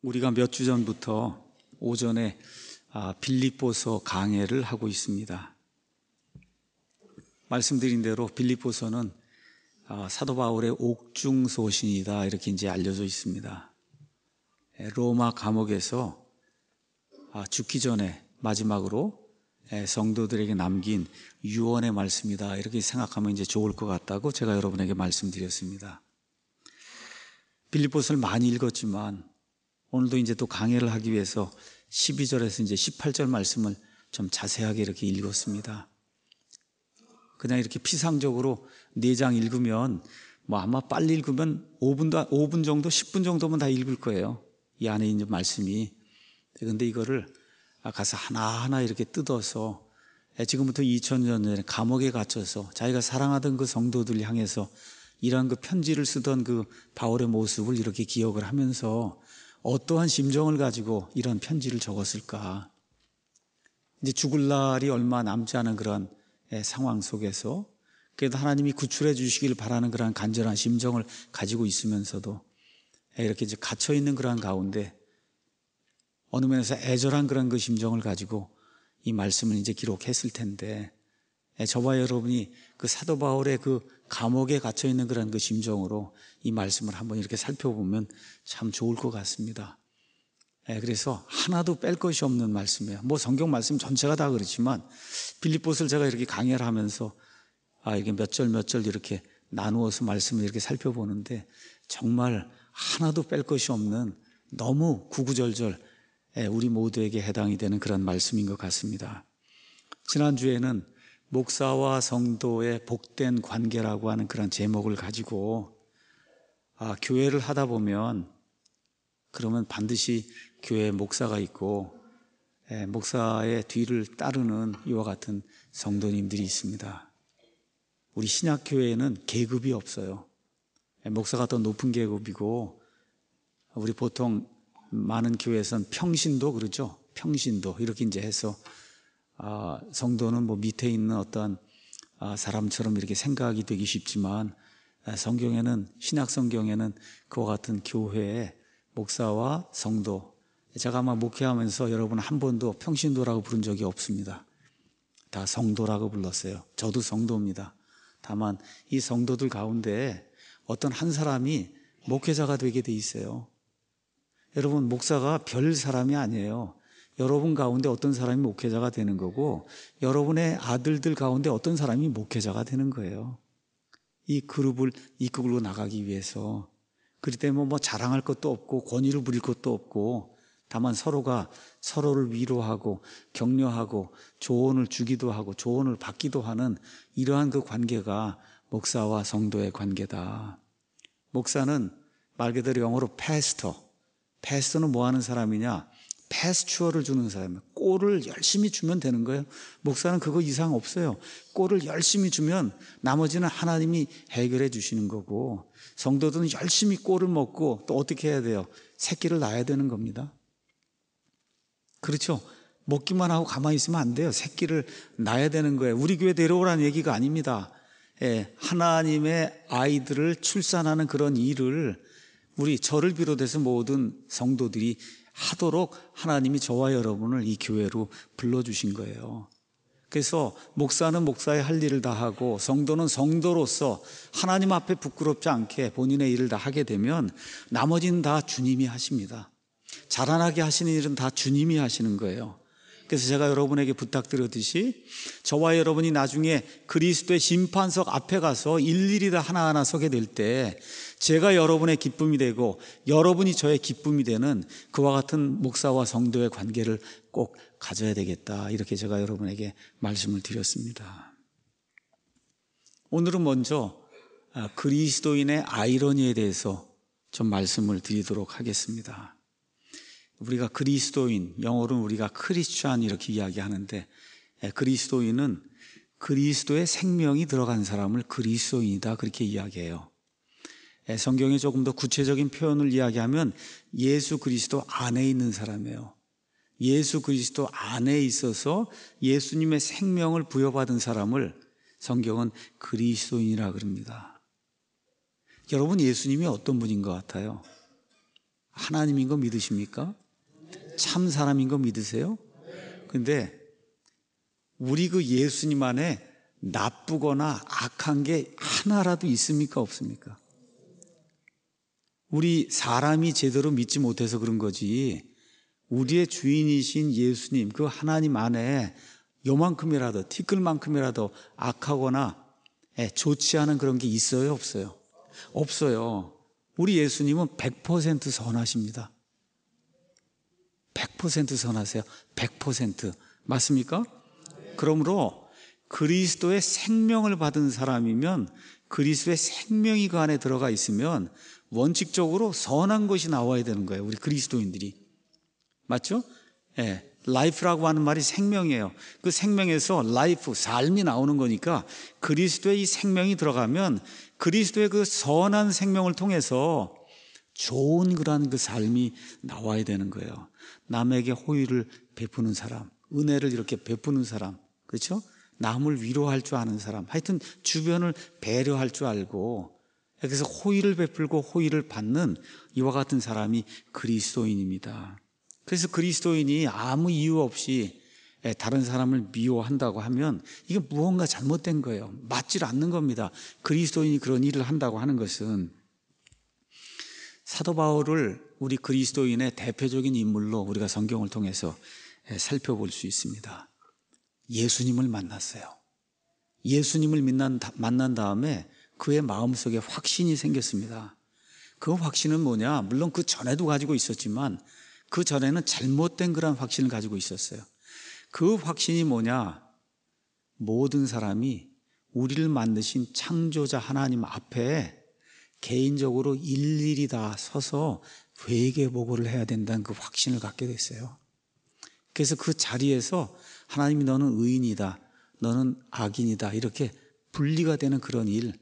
우리가 몇 주 전부터 오전에 빌립보서 강해를 하고 있습니다. 말씀드린 대로 빌립보서는 사도 바울의 옥중소신이다 이렇게 이제 알려져 있습니다. 로마 감옥에서 죽기 전에 마지막으로 성도들에게 남긴 유언의 말씀이다 이렇게 생각하면 이제 좋을 것 같다고 제가 여러분에게 말씀드렸습니다. 빌립보서를 많이 읽었지만 오늘도 이제 또 강해를 하기 위해서 12절에서 이제 18절 말씀을 좀 자세하게 이렇게 읽었습니다. 그냥 이렇게 피상적으로 4장 읽으면 아마 빨리 읽으면 5분 정도, 10분 정도면 다 읽을 거예요. 이 안에 있는 말씀이. 그런데 이거를 가서 하나하나 이렇게 뜯어서 지금부터 2000년 전에 감옥에 갇혀서 자기가 사랑하던 그 성도들 향해서 이러한 그 편지를 쓰던 그 바울의 모습을 이렇게 기억을 하면서 어떠한 심정을 가지고 이런 편지를 적었을까? 이제 죽을 날이 얼마 남지 않은 그런 상황 속에서 그래도 하나님이 구출해 주시길 바라는 그런 간절한 심정을 가지고 있으면서도 이렇게 이제 갇혀 있는 그런 가운데 어느 면에서 애절한 그런 그 심정을 가지고 이 말씀을 이제 기록했을 텐데 저와 여러분이 그 사도 바울의 그 감옥에 갇혀 있는 그런 그 심정으로 이 말씀을 한번 이렇게 살펴보면 참 좋을 것 같습니다. 그래서 하나도 뺄 것이 없는 말씀이에요. 성경 말씀 전체가 다 그렇지만 빌립보서를 제가 이렇게 강의를 하면서 이게 몇 절 이렇게 나누어서 말씀을 이렇게 살펴보는데 정말 하나도 뺄 것이 없는 너무 구구절절 우리 모두에게 해당이 되는 그런 말씀인 것 같습니다. 지난주에는 목사와 성도의 복된 관계라고 하는 그런 제목을 가지고 교회를 하다 보면 그러면 반드시 교회에 목사가 있고 목사의 뒤를 따르는 이와 같은 성도님들이 있습니다. 우리 신약교회에는 계급이 없어요. 목사가 더 높은 계급이고 우리 보통 많은 교회에서는 평신도 그러죠. 평신도 이렇게 이제 해서 성도는 밑에 있는 어떤 사람처럼 이렇게 생각이 되기 쉽지만 성경에는 신약 성경에는 그와 같은 교회에 목사와 성도 제가 아마 목회하면서 여러분 한 번도 평신도라고 부른 적이 없습니다. 다 성도라고 불렀어요. 저도 성도입니다. 다만 이 성도들 가운데 어떤 한 사람이 목회자가 되게 돼 있어요. 여러분 목사가 별 사람이 아니에요. 여러분 가운데 어떤 사람이 목회자가 되는 거고 여러분의 아들들 가운데 어떤 사람이 목회자가 되는 거예요. 이 그룹을 이끌고 나가기 위해서. 그렇기 때문에 자랑할 것도 없고 권위를 부릴 것도 없고 다만 서로가 서로를 위로하고 격려하고 조언을 주기도 하고 조언을 받기도 하는 이러한 그 관계가 목사와 성도의 관계다. 목사는 말 그대로 영어로 패스터는 뭐 하는 사람이냐? 패스추어를 주는 사람이에요. 꼴을 열심히 주면 되는 거예요. 목사는 그거 이상 없어요. 꼴을 열심히 주면 나머지는 하나님이 해결해 주시는 거고 성도들은 열심히 꼴을 먹고 또 어떻게 해야 돼요? 새끼를 낳아야 되는 겁니다. 그렇죠? 먹기만 하고 가만히 있으면 안 돼요. 새끼를 낳아야 되는 거예요. 우리 교회 데려오라는 얘기가 아닙니다. 하나님의 아이들을 출산하는 그런 일을 저를 비롯해서 모든 성도들이 하도록 하나님이 저와 여러분을 이 교회로 불러주신 거예요. 그래서 목사는 목사의 할 일을 다 하고 성도는 성도로서 하나님 앞에 부끄럽지 않게 본인의 일을 다 하게 되면 나머지는 다 주님이 하십니다. 자라나게 하시는 일은 다 주님이 하시는 거예요. 그래서 제가 여러분에게 부탁드렸듯이 저와 여러분이 나중에 그리스도의 심판석 앞에 가서 일일이 다 하나하나 서게 될 때 제가 여러분의 기쁨이 되고 여러분이 저의 기쁨이 되는 그와 같은 목사와 성도의 관계를 꼭 가져야 되겠다 이렇게 제가 여러분에게 말씀을 드렸습니다. 오늘은 먼저 그리스도인의 아이러니에 대해서 좀 말씀을 드리도록 하겠습니다. 우리가 그리스도인, 영어로는 우리가 크리스찬 이렇게 이야기하는데 그리스도인은 그리스도의 생명이 들어간 사람을 그리스도인이다 그렇게 이야기해요. 성경에 조금 더 구체적인 표현을 이야기하면 예수 그리스도 안에 있는 사람이에요. 예수 그리스도 안에 있어서 예수님의 생명을 부여받은 사람을 성경은 그리스도인이라 그럽니다. 여러분 예수님이 어떤 분인 것 같아요? 하나님인 거 믿으십니까? 참 사람인 거 믿으세요? 근데 우리 그 예수님 안에 나쁘거나 악한 게 하나라도 있습니까? 없습니까? 우리 사람이 제대로 믿지 못해서 그런 거지, 우리의 주인이신 예수님, 그 하나님 안에 요만큼이라도, 티끌만큼이라도 악하거나 좋지 않은 그런 게 있어요? 없어요? 없어요. 우리 예수님은 100% 선하십니다. 100% 선하세요. 100%. 맞습니까? 그러므로 그리스도의 생명을 받은 사람이면, 그리스도의 생명이 그 안에 들어가 있으면 원칙적으로 선한 것이 나와야 되는 거예요. 우리 그리스도인들이. 맞죠? 예. 라이프라고 하는 말이 생명이에요. 그 생명에서 라이프, 삶이 나오는 거니까 그리스도의 이 생명이 들어가면 그리스도의 그 선한 생명을 통해서 좋은 그러한 그 삶이 나와야 되는 거예요. 남에게 호의를 베푸는 사람, 은혜를 이렇게 베푸는 사람, 그렇죠? 남을 위로할 줄 아는 사람, 하여튼 주변을 배려할 줄 알고, 그래서 호의를 베풀고 호의를 받는 이와 같은 사람이 그리스도인입니다. 그래서 그리스도인이 아무 이유 없이 다른 사람을 미워한다고 하면 이게 무언가 잘못된 거예요. 맞질 않는 겁니다. 그리스도인이 그런 일을 한다고 하는 것은. 사도 바울을 우리 그리스도인의 대표적인 인물로 우리가 성경을 통해서 살펴볼 수 있습니다. 예수님을 만났어요. 예수님을 만난 다음에 그의 마음속에 확신이 생겼습니다. 그 확신은 뭐냐? 물론 그 전에도 가지고 있었지만 그 전에는 잘못된 그런 확신을 가지고 있었어요. 그 확신이 뭐냐? 모든 사람이 우리를 만드신 창조자 하나님 앞에 개인적으로 일일이 다 서서 회개 보고를 해야 된다는 그 확신을 갖게 됐어요. 그래서 그 자리에서 하나님이 너는 의인이다, 너는 악인이다, 이렇게 분리가 되는 그런 일,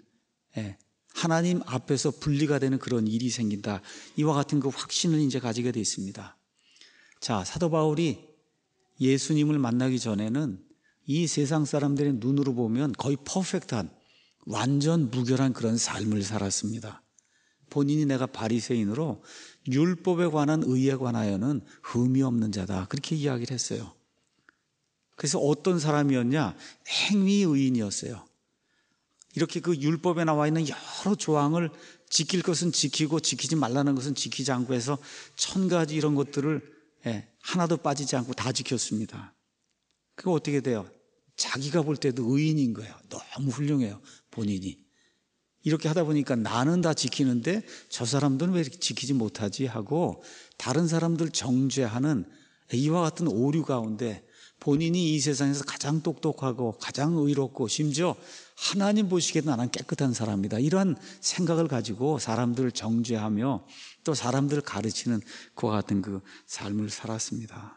하나님 앞에서 분리가 되는 그런 일이 생긴다, 이와 같은 그 확신을 이제 가지게 돼 있습니다. 자, 사도 바울이 예수님을 만나기 전에는 이 세상 사람들의 눈으로 보면 거의 퍼펙트한, 완전 무결한 그런 삶을 살았습니다. 본인이 내가 바리새인으로 율법에 관한 의에 관하여는 흠이 없는 자다, 그렇게 이야기를 했어요. 그래서 어떤 사람이었냐? 행위 의인이었어요. 이렇게 그 율법에 나와 있는 여러 조항을 지킬 것은 지키고 지키지 말라는 것은 지키지 않고 해서 1000가지 이런 것들을 하나도 빠지지 않고 다 지켰습니다. 그거 어떻게 돼요? 자기가 볼 때도 의인인 거예요. 너무 훌륭해요, 본인이. 이렇게 하다 보니까 나는 다 지키는데 저 사람들은 왜 이렇게 지키지 못하지 하고 다른 사람들 정죄하는 이와 같은 오류 가운데 본인이 이 세상에서 가장 똑똑하고 가장 의롭고 심지어 하나님 보시기에도 나는 깨끗한 사람이다, 이러한 생각을 가지고 사람들을 정죄하며 또 사람들을 가르치는 그와 같은 그 삶을 살았습니다.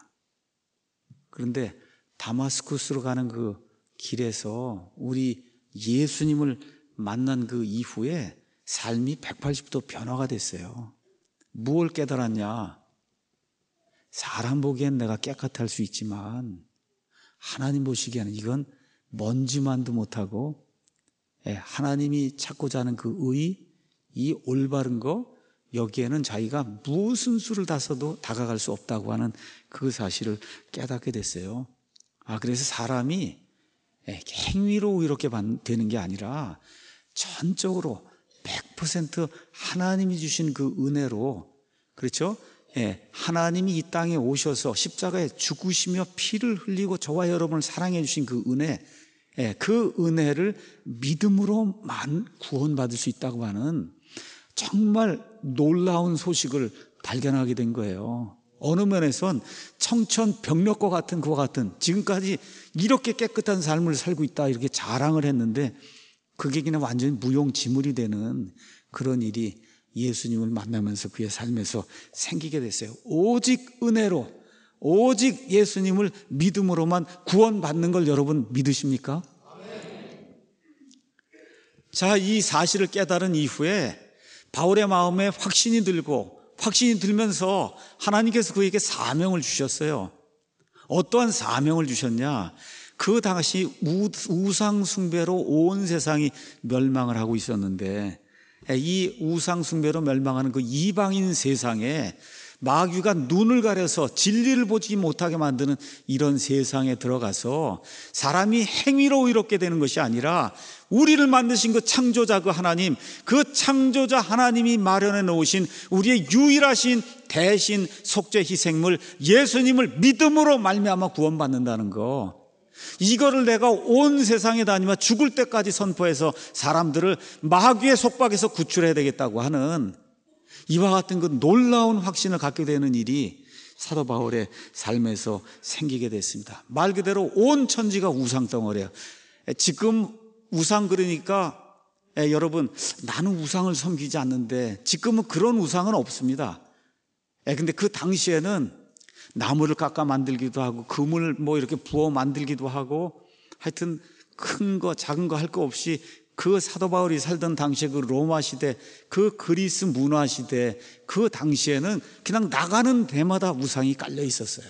그런데 다마스쿠스로 가는 그 길에서 우리 예수님을 만난 그 이후에 삶이 180도 변화가 됐어요. 무엇을 깨달았냐? 사람 보기엔 내가 깨끗할 수 있지만 하나님 보시기에는 이건 먼지만도 못하고 하나님이 찾고자 하는 그 의, 이 올바른 거, 여기에는 자기가 무슨 수를 다 써도 다가갈 수 없다고 하는 그 사실을 깨닫게 됐어요. 그래서 사람이 행위로 이렇게 되는 게 아니라 전적으로 100% 하나님이 주신 그 은혜로, 그렇죠? 하나님이 이 땅에 오셔서 십자가에 죽으시며 피를 흘리고 저와 여러분을 사랑해 주신 그 은혜, 그 은혜를 믿음으로만 구원받을 수 있다고 하는 정말 놀라운 소식을 발견하게 된 거예요. 어느 면에선 청천벽력과 같은 그와 같은, 지금까지 이렇게 깨끗한 삶을 살고 있다 이렇게 자랑을 했는데 그게 그냥 완전히 무용지물이 되는 그런 일이 예수님을 만나면서 그의 삶에서 생기게 됐어요. 오직 은혜로, 오직 예수님을 믿음으로만 구원받는 걸 여러분 믿으십니까? 자, 이 사실을 깨달은 이후에 바울의 마음에 확신이 들면서 하나님께서 그에게 사명을 주셨어요. 어떠한 사명을 주셨냐? 그 당시 우상 숭배로 온 세상이 멸망을 하고 있었는데 이 우상숭배로 멸망하는 그 이방인 세상에 마귀가 눈을 가려서 진리를 보지 못하게 만드는 이런 세상에 들어가서 사람이 행위로 의롭게 되는 것이 아니라 우리를 만드신 그 창조자 그 하나님, 그 창조자 하나님이 마련해 놓으신 우리의 유일하신 대신 속죄 희생물 예수님을 믿음으로 말미암아 구원받는다는 거, 이거를 내가 온 세상에 다니며 죽을 때까지 선포해서 사람들을 마귀의 속박에서 구출해야 되겠다고 하는 이와 같은 그 놀라운 확신을 갖게 되는 일이 사도 바울의 삶에서 생기게 됐습니다. 말 그대로 온 천지가 우상덩어리예요. 지금 우상 그러니까 여러분, 나는 우상을 섬기지 않는데, 지금은 그런 우상은 없습니다. 근데 그 당시에는 나무를 깎아 만들기도 하고 금을 뭐 이렇게 부어 만들기도 하고, 하여튼 큰 거 작은 거 할 거 없이 그 사도 바울이 살던 당시에 그 로마 시대, 그 그리스 문화 시대, 그 당시에는 그냥 나가는 데마다 우상이 깔려 있었어요.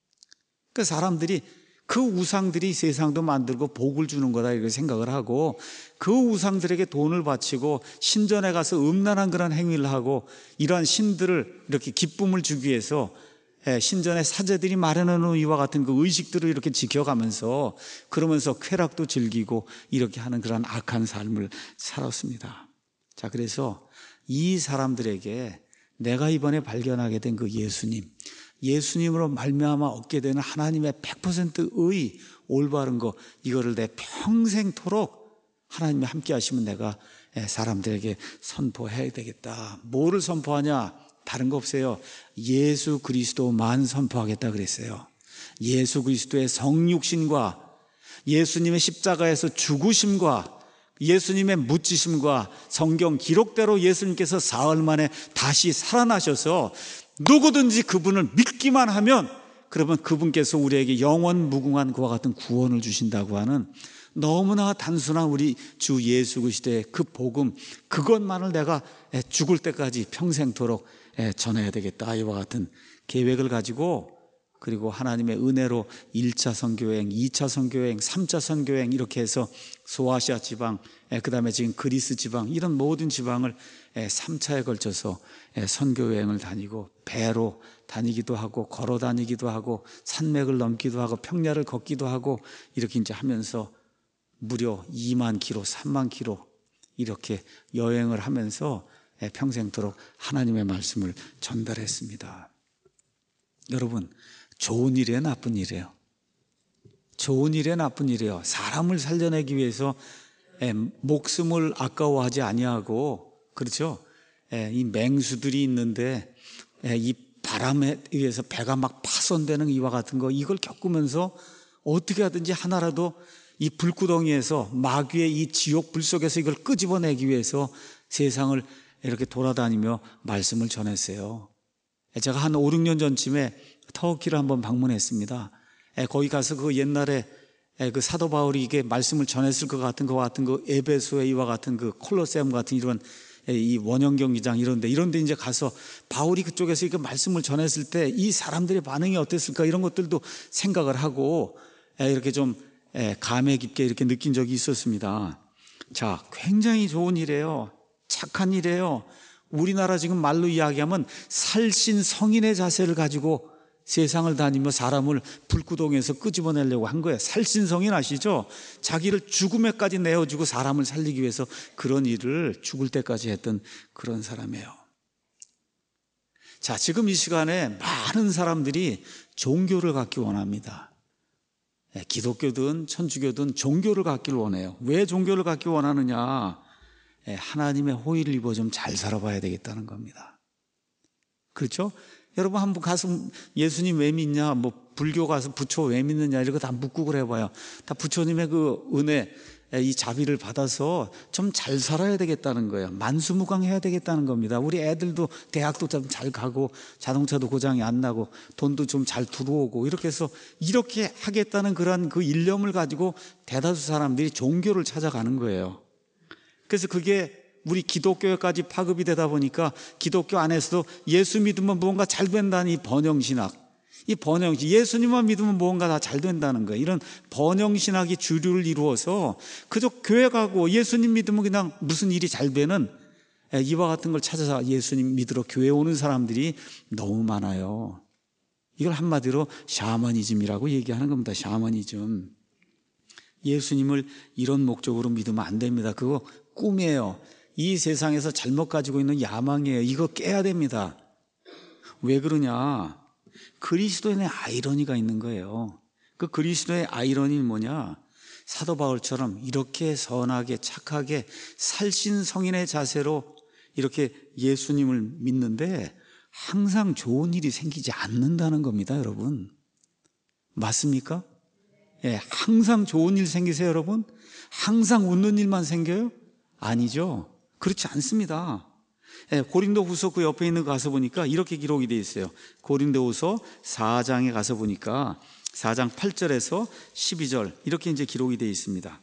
그 사람들이 그 우상들이 세상도 만들고 복을 주는 거다 이렇게 생각을 하고, 그 우상들에게 돈을 바치고 신전에 가서 음란한 그런 행위를 하고, 이러한 신들을 이렇게 기쁨을 주기 위해서 신전의 사제들이 마련해 놓은 이와 같은 그 의식들을 이렇게 지켜가면서, 그러면서 쾌락도 즐기고 이렇게 하는 그런 악한 삶을 살았습니다. 자, 그래서 이 사람들에게 내가 이번에 발견하게 된 그 예수님으로 말미암아 얻게 되는 하나님의 100%의 올바른 거, 이거를 내 평생토록 하나님이 함께 하시면 내가 사람들에게 선포해야 되겠다. 뭐를 선포하냐? 다른 거 없어요. 예수 그리스도만 선포하겠다 그랬어요. 예수 그리스도의 성육신과 예수님의 십자가에서 죽으심과 예수님의 묻히심과 성경 기록대로 예수님께서 사흘 만에 다시 살아나셔서 누구든지 그분을 믿기만 하면, 그러면 그분께서 우리에게 영원 무궁한 그와 같은 구원을 주신다고 하는 너무나 단순한 우리 주 예수 그리스도의 그 복음, 그것만을 내가 죽을 때까지 평생토록 전해야 되겠다, 이와 같은 계획을 가지고, 그리고 하나님의 은혜로 1차 선교여행, 2차 선교여행, 3차 선교여행 이렇게 해서 소아시아 지방, 그 다음에 지금 그리스 지방, 이런 모든 지방을 3차에 걸쳐서 선교여행을 다니고, 배로 다니기도 하고 걸어 다니기도 하고 산맥을 넘기도 하고 평야를 걷기도 하고, 이렇게 이제 하면서 무려 2만 킬로, 3만 킬로 이렇게 여행을 하면서 평생토록 하나님의 말씀을 전달했습니다. 여러분, 좋은 일이에요, 나쁜 일이에요? 좋은 일이에요, 나쁜 일이에요? 사람을 살려내기 위해서 목숨을 아까워하지 아니하고, 그렇죠? 이 맹수들이 있는데 이 바람에 의해서 배가 막 파손되는 이와 같은 거, 이걸 겪으면서 어떻게 하든지 하나라도 이 불구덩이에서, 마귀의 이 지옥 불 속에서 이걸 끄집어내기 위해서 세상을 이렇게 돌아다니며 말씀을 전했어요. 제가 한 5, 6년 전쯤에 터키를 한번 방문했습니다. 거기 가서 그 옛날에 그 사도 바울이 이게 말씀을 전했을 것 같은 그 에베소의 이와 같은 그 콜로세움 같은 이런 이 원형 경기장 이런데 이제 가서 바울이 그쪽에서 이렇게 말씀을 전했을 때 이 사람들의 반응이 어땠을까, 이런 것들도 생각을 하고 이렇게 좀 감회 깊게 이렇게 느낀 적이 있었습니다. 자, 굉장히 좋은 일이에요. 착한 일이에요. 우리나라 지금 말로 이야기하면 살신 성인의 자세를 가지고 세상을 다니며 사람을 불구덩이에서 끄집어내려고 한 거예요. 살신 성인 아시죠? 자기를 죽음에까지 내어주고 사람을 살리기 위해서 그런 일을 죽을 때까지 했던 그런 사람이에요. 자, 지금 이 시간에 많은 사람들이 종교를 갖기 원합니다. 기독교든 천주교든 종교를 갖기를 원해요. 왜 종교를 갖기 원하느냐? 하나님의 호의를 입어 좀 잘 살아봐야 되겠다는 겁니다. 그렇죠? 여러분 한번 가서 예수님 왜 믿냐, 뭐 불교 가서 부처 왜 믿느냐, 이런 거 다 묻고 그래봐요. 다 부처님의 그 은혜, 이 자비를 받아서 좀 잘 살아야 되겠다는 거예요. 만수무강해야 되겠다는 겁니다. 우리 애들도 대학도 좀 잘 가고 자동차도 고장이 안 나고 돈도 좀 잘 들어오고, 이렇게 해서 이렇게 하겠다는 그런 그 일념을 가지고 대다수 사람들이 종교를 찾아가는 거예요. 그래서 그게 우리 기독교에까지 파급이 되다 보니까 기독교 안에서도 예수 믿으면 뭔가 잘 된다는 이 번영신학, 예수님만 믿으면 뭔가 다 잘 된다는 거예요. 이런 번영신학이 주류를 이루어서 그저 교회 가고 예수님 믿으면 그냥 무슨 일이 잘 되는 이와 같은 걸 찾아서 예수님 믿으러 교회 오는 사람들이 너무 많아요. 이걸 한마디로 샤머니즘이라고 얘기하는 겁니다. 샤머니즘. 예수님을 이런 목적으로 믿으면 안 됩니다. 그거 꿈이에요. 이 세상에서 잘못 가지고 있는 야망이에요. 이거 깨야 됩니다. 왜 그러냐? 그리스도인의 아이러니가 있는 거예요. 그 그리스도의 아이러니는 뭐냐? 사도 바울처럼 이렇게 선하게 착하게 살신성인의 자세로 이렇게 예수님을 믿는데 항상 좋은 일이 생기지 않는다는 겁니다, 여러분. 맞습니까? 예, 항상 좋은 일 생기세요, 여러분? 항상 웃는 일만 생겨요? 아니죠. 그렇지 않습니다. 예, 고린도후서 그 옆에 있는 거 가서 보니까 이렇게 기록이 되어 있어요. 고린도후서 4장에 가서 보니까 4장 8절에서 12절 이렇게 이제 기록이 되어 있습니다.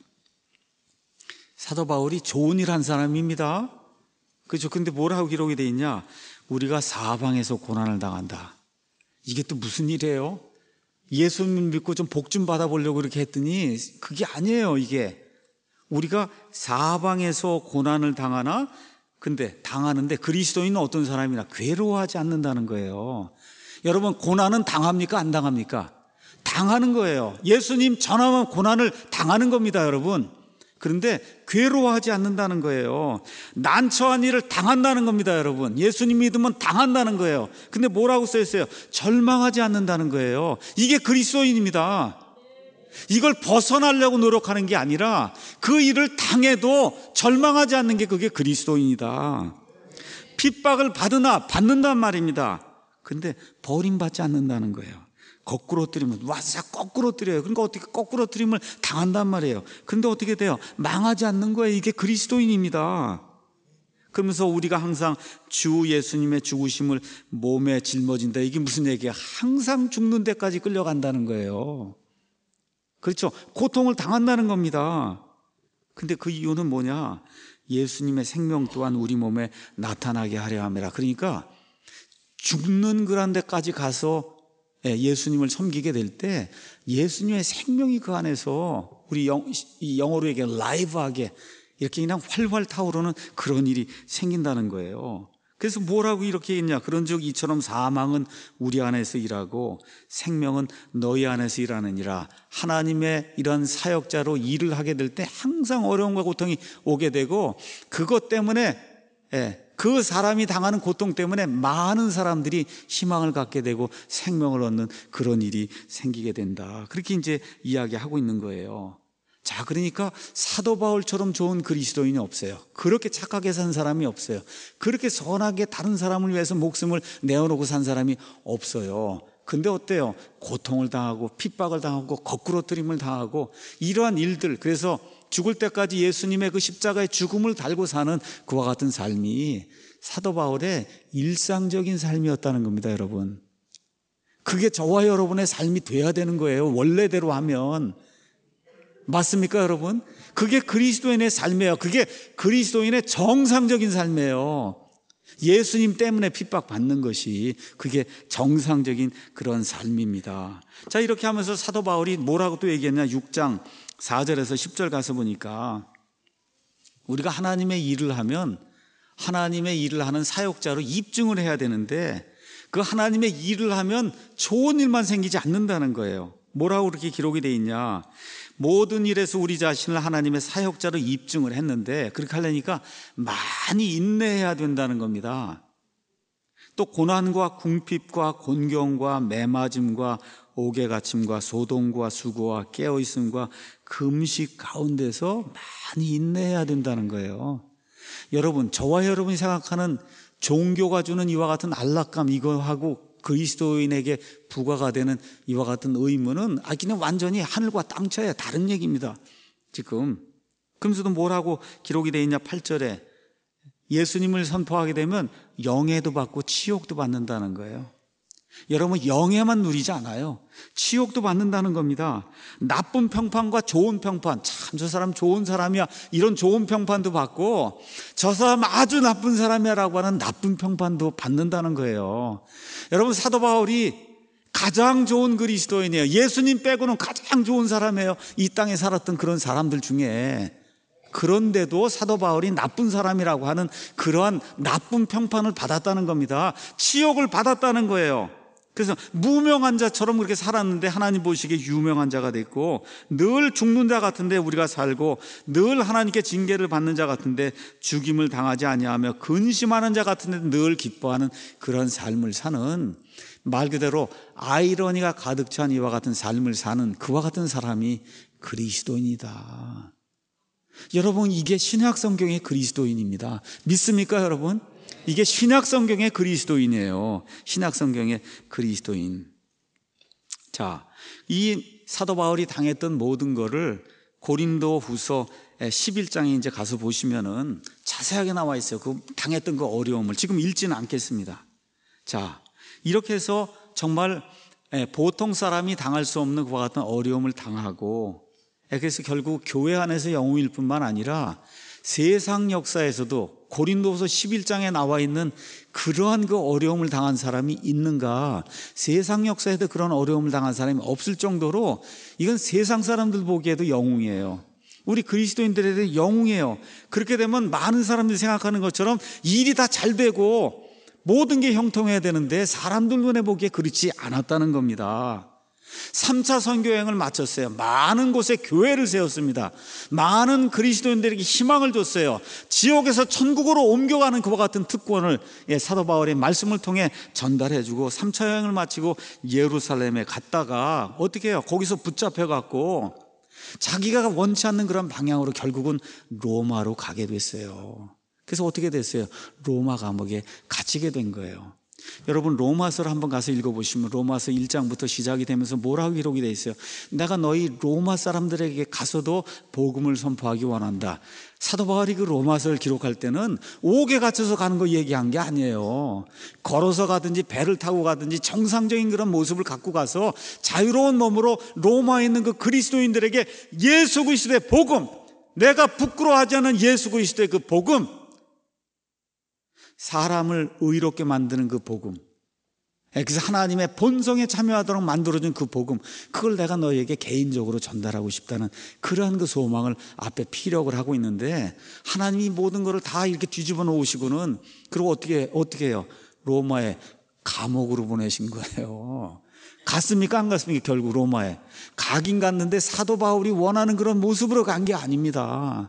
사도 바울이 좋은 일 한 사람입니다. 그렇죠. 근데 뭐라고 기록이 되어 있냐? 우리가 사방에서 고난을 당한다. 이게 또 무슨 일이에요? 예수님 믿고 좀 복 좀 받아보려고 이렇게 했더니 그게 아니에요. 이게 우리가 사방에서 고난을 당하나 근데 당하는데 그리스도인은 어떤 사람이나 괴로워하지 않는다는 거예요. 여러분, 고난은 당합니까? 안 당합니까? 당하는 거예요. 예수님 전하면 고난을 당하는 겁니다, 여러분. 그런데 괴로워하지 않는다는 거예요. 난처한 일을 당한다는 겁니다, 여러분. 예수님 믿으면 당한다는 거예요. 근데 뭐라고 써 있어요? 절망하지 않는다는 거예요. 이게 그리스도인입니다. 이걸 벗어나려고 노력하는 게 아니라 그 일을 당해도 절망하지 않는 게 그게 그리스도인이다. 핍박을 받으나 받는단 말입니다. 근데 버림받지 않는다는 거예요. 거꾸로 뜨리면 와서 거꾸로 뜨려요. 그러니까 어떻게 거꾸로 뜨림을 당한단 말이에요. 근데 어떻게 돼요? 망하지 않는 거예요. 이게 그리스도인입니다. 그러면서 우리가 항상 주 예수님의 죽으심을 몸에 짊어진다. 이게 무슨 얘기야? 항상 죽는 데까지 끌려간다는 거예요. 그렇죠. 고통을 당한다는 겁니다. 근데 그 이유는 뭐냐? 예수님의 생명 또한 우리 몸에 나타나게 하려 함이라. 그러니까 죽는 그런 데까지 가서 예수님을 섬기게 될 때 예수님의 생명이 그 안에서 우리 영어로 얘기하면 라이브하게 이렇게 그냥 활활 타오르는 그런 일이 생긴다는 거예요. 그래서 뭐라고 이렇게 했냐? 그런즉 이처럼 사망은 우리 안에서 일하고 생명은 너희 안에서 일하느니라. 하나님의 이런 사역자로 일을 하게 될 때 항상 어려움과 고통이 오게 되고 그것 때문에 그 사람이 당하는 고통 때문에 많은 사람들이 희망을 갖게 되고 생명을 얻는 그런 일이 생기게 된다. 그렇게 이제 이야기하고 있는 거예요. 자, 그러니까 사도 바울처럼 좋은 그리스도인이 없어요. 그렇게 착하게 산 사람이 없어요. 그렇게 선하게 다른 사람을 위해서 목숨을 내어놓고 산 사람이 없어요. 근데 어때요? 고통을 당하고 핍박을 당하고 거꾸로 뜨림을 당하고 이러한 일들, 그래서 죽을 때까지 예수님의 그 십자가의 죽음을 달고 사는 그와 같은 삶이 사도 바울의 일상적인 삶이었다는 겁니다, 여러분. 그게 저와 여러분의 삶이 돼야 되는 거예요. 원래대로 하면. 맞습니까, 여러분? 그게 그리스도인의 삶이에요. 그게 그리스도인의 정상적인 삶이에요. 예수님 때문에 핍박받는 것이 그게 정상적인 그런 삶입니다. 자, 이렇게 하면서 사도 바울이 뭐라고 또 얘기했냐? 6장 4절에서 10절 가서 보니까 우리가 하나님의 일을 하면 하나님의 일을 하는 사역자로 입증을 해야 되는데 그 하나님의 일을 하면 좋은 일만 생기지 않는다는 거예요. 뭐라고 그렇게 기록이 돼 있냐? 모든 일에서 우리 자신을 하나님의 사역자로 입증을 했는데 그렇게 하려니까 많이 인내해야 된다는 겁니다. 또 고난과 궁핍과 곤경과 매맞음과 옥에갇힘과 소동과 수고와 깨어있음과 금식 가운데서 많이 인내해야 된다는 거예요. 여러분, 저와 여러분이 생각하는 종교가 주는 이와 같은 안락감, 이거하고 그리스도인에게 부과가 되는 이와 같은 의무는 그냥 완전히 하늘과 땅 차이의 다른 얘기입니다. 지금 그러면서도 뭐라고 기록이 되어 있냐? 8절에 예수님을 선포하게 되면 영예도 받고 치욕도 받는다는 거예요. 여러분, 영예만 누리지 않아요. 치욕도 받는다는 겁니다. 나쁜 평판과 좋은 평판, 참 저 사람 좋은 사람이야, 이런 좋은 평판도 받고 저 사람 아주 나쁜 사람이야 라고 하는 나쁜 평판도 받는다는 거예요. 여러분, 사도 바울이 가장 좋은 그리스도인이에요. 예수님 빼고는 가장 좋은 사람이에요. 이 땅에 살았던 그런 사람들 중에. 그런데도 사도 바울이 나쁜 사람이라고 하는 그러한 나쁜 평판을 받았다는 겁니다. 치욕을 받았다는 거예요. 그래서 무명한 자처럼 그렇게 살았는데 하나님 보시기에 유명한 자가 됐고, 늘 죽는 자 같은데 우리가 살고, 늘 하나님께 징계를 받는 자 같은데 죽임을 당하지 아니하며, 근심하는 자 같은데 늘 기뻐하는 그런 삶을 사는, 말 그대로 아이러니가 가득 찬 이와 같은 삶을 사는 그와 같은 사람이 그리스도인이다. 여러분, 이게 신약 성경의 그리스도인입니다. 믿습니까, 여러분? 이게 신약 성경의 그리스도인이에요. 신약 성경의 그리스도인. 자, 이 사도 바울이 당했던 모든 거를 고린도 후서 11장에 이제 가서 보시면은 자세하게 나와 있어요. 그 당했던 그 어려움을 지금 읽지는 않겠습니다. 자, 이렇게 해서 정말 보통 사람이 당할 수 없는 그와 같은 어려움을 당하고, 그래서 결국 교회 안에서 영웅일 뿐만 아니라 세상 역사에서도 고린도후서 11장에 나와 있는 그러한 그 어려움을 당한 사람이 있는가? 세상 역사에도 그런 어려움을 당한 사람이 없을 정도로 이건 세상 사람들 보기에도 영웅이에요. 우리 그리스도인들에 대해 영웅이에요. 그렇게 되면 많은 사람들이 생각하는 것처럼 일이 다 잘 되고 모든 게 형통해야 되는데 사람들 눈에 보기에 그렇지 않았다는 겁니다. 3차 선교여행을 마쳤어요. 많은 곳에 교회를 세웠습니다. 많은 그리스도인들에게 희망을 줬어요. 지옥에서 천국으로 옮겨가는 그와 같은 특권을 사도 바울의 말씀을 통해 전달해주고 3차 여행을 마치고 예루살렘에 갔다가 어떻게 해요? 거기서 붙잡혀갖고 자기가 원치 않는 그런 방향으로 결국은 로마로 가게 됐어요. 그래서 어떻게 됐어요? 로마 감옥에 갇히게 된 거예요. 여러분, 로마서를 한번 가서 읽어보시면 로마서 1장부터 시작이 되면서 뭐라고 기록이 되어 있어요? 내가 너희 로마 사람들에게 가서도 복음을 선포하기 원한다. 사도 바울이 그 로마서를 기록할 때는 옥에 갇혀서 가는 거 얘기한 게 아니에요. 걸어서 가든지 배를 타고 가든지 정상적인 그런 모습을 갖고 가서 자유로운 몸으로 로마에 있는 그 그리스도인들에게 예수 그리스도의 복음, 내가 부끄러워하지 않은 예수 그리스도의 그 복음, 사람을 의롭게 만드는 그 복음, 그래서 하나님의 본성에 참여하도록 만들어준 그 복음, 그걸 내가 너에게 개인적으로 전달하고 싶다는 그러한 그 소망을 앞에 피력을 하고 있는데, 하나님이 모든 것을 다 이렇게 뒤집어 놓으시고는 그리고 어떻게 해요? 로마에 감옥으로 보내신 거예요. 갔습니까? 안 갔습니까? 결국 로마에 가긴 갔는데 사도 바울이 원하는 그런 모습으로 간 게 아닙니다.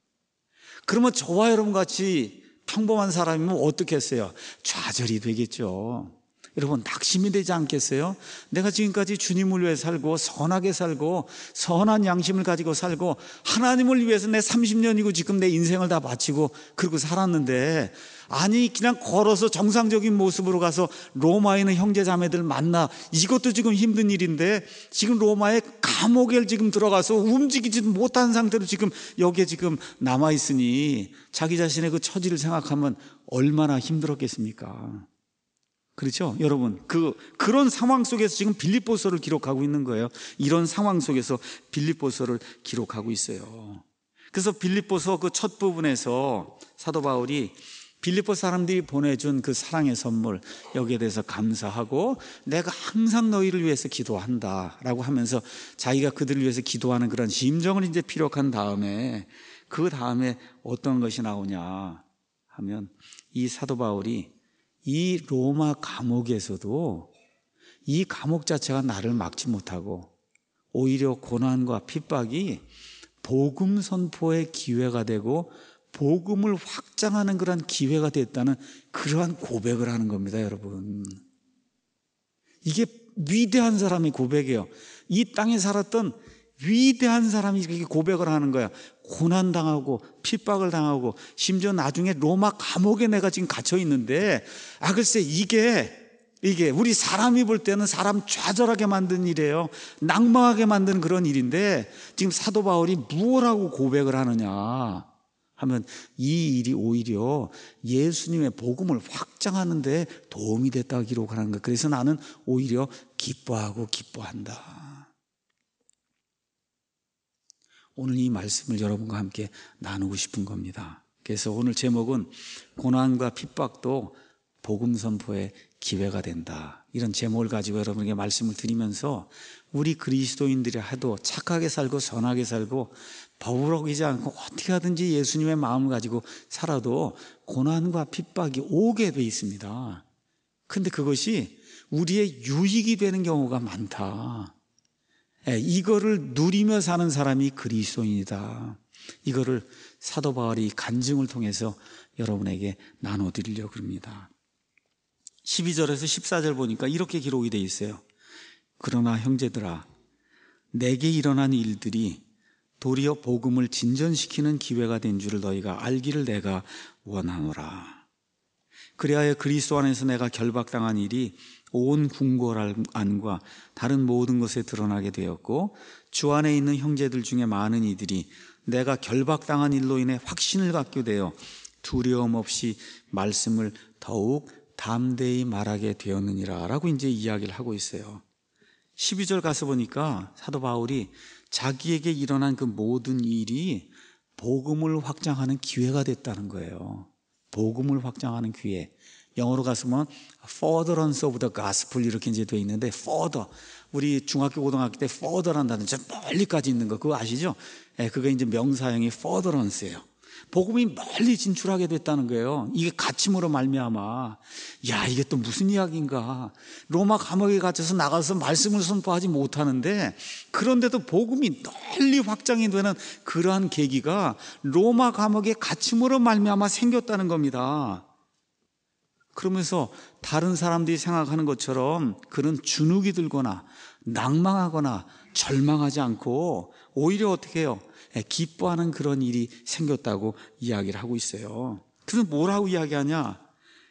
그러면 저와 여러분 같이 평범한 사람이면 어떻게 했어요? 좌절이 되겠죠. 여러분, 낙심이 되지 않겠어요? 내가 지금까지 주님을 위해 살고 선하게 살고 선한 양심을 가지고 살고 하나님을 위해서 내 30년이고 지금 내 인생을 다 바치고 그러고 살았는데, 아니 그냥 걸어서 정상적인 모습으로 가서 로마에 있는 형제 자매들 만나, 이것도 지금 힘든 일인데 지금 로마의 감옥에 지금 들어가서 움직이지 못한 상태로 지금 여기에 지금 남아있으니 자기 자신의 그 처지를 생각하면 얼마나 힘들었겠습니까? 그렇죠? 여러분, 그런 상황 속에서 지금 빌립보서를 기록하고 있는 거예요. 이런 상황 속에서 빌립보서를 기록하고 있어요. 그래서 빌립보서 그 첫 부분에서 사도 바울이 빌립보 사람들이 보내준 그 사랑의 선물, 여기에 대해서 감사하고 내가 항상 너희를 위해서 기도한다 라고 하면서 자기가 그들을 위해서 기도하는 그런 심정을 이제 피력한 다음에, 그 다음에 어떤 것이 나오냐 하면, 이 사도 바울이 이 로마 감옥에서도 이 감옥 자체가 나를 막지 못하고 오히려 고난과 핍박이 복음 선포의 기회가 되고 복음을 확장하는 그런 기회가 됐다는 그러한 고백을 하는 겁니다, 여러분. 이게 위대한 사람의 고백이에요. 이 땅에 살았던 위대한 사람이 이렇게 고백을 하는 거야. 고난당하고 핍박을 당하고 심지어 나중에 로마 감옥에 내가 지금 갇혀 있는데, 글쎄 이게 우리 사람이 볼 때는 사람 좌절하게 만든 일이에요. 낭망하게 만든 그런 일인데, 지금 사도 바울이 무엇라고 고백을 하느냐 하면, 이 일이 오히려 예수님의 복음을 확장하는 데 도움이 됐다고 기록하는 거예요. 그래서 나는 오히려 기뻐하고 기뻐한다. 오늘 이 말씀을 여러분과 함께 나누고 싶은 겁니다. 그래서 오늘 제목은 고난과 핍박도 복음 선포의 기회가 된다. 이런 제목을 가지고 여러분에게 말씀을 드리면서 우리 그리스도인들이 해도 착하게 살고 선하게 살고 버부럭이지 않고 어떻게 하든지 예수님의 마음을 가지고 살아도 고난과 핍박이 오게 돼 있습니다. 근데 그것이 우리의 유익이 되는 경우가 많다. 이거를 누리며 사는 사람이 그리스도인이다. 이거를 사도 바울이 간증을 통해서 여러분에게 나눠드리려고 합니다. 12절에서 14절 보니까 이렇게 기록이 되어 있어요. 그러나 형제들아, 내게 일어난 일들이 도리어 복음을 진전시키는 기회가 된 줄을 너희가 알기를 내가 원하노라. 그리하여 그리스도 안에서 내가 결박당한 일이 온 궁궐 안과 다른 모든 것에 드러나게 되었고, 주 안에 있는 형제들 중에 많은 이들이 내가 결박당한 일로 인해 확신을 갖게 되어 두려움 없이 말씀을 더욱 담대히 말하게 되었느니라 라고 이제 이야기를 하고 있어요. 12절 가서 보니까 사도 바울이 자기에게 일어난 그 모든 일이 복음을 확장하는 기회가 됐다는 거예요. 복음을 확장하는 기회. 영어로 가서 보면 furtherance of the gospel 이렇게 이제 되어 있는데, further, 우리 중학교 고등학교 때 further란다는 저 멀리까지 있는 거 그거 아시죠? 그게 이제 명사형이 furtherance예요. 복음이 멀리 진출하게 됐다는 거예요. 이게 갇힘으로 말미암아. 야, 이게 또 무슨 이야기인가. 로마 감옥에 갇혀서 나가서 말씀을 선포하지 못하는데, 그런데도 복음이 널리 확장이 되는 그러한 계기가 로마 감옥의 갇힘으로 말미암아 생겼다는 겁니다. 그러면서 다른 사람들이 생각하는 것처럼 그는 주눅이 들거나 낭망하거나 절망하지 않고 오히려 어떻게 해요? 기뻐하는 그런 일이 생겼다고 이야기를 하고 있어요. 그래서 뭐라고 이야기하냐?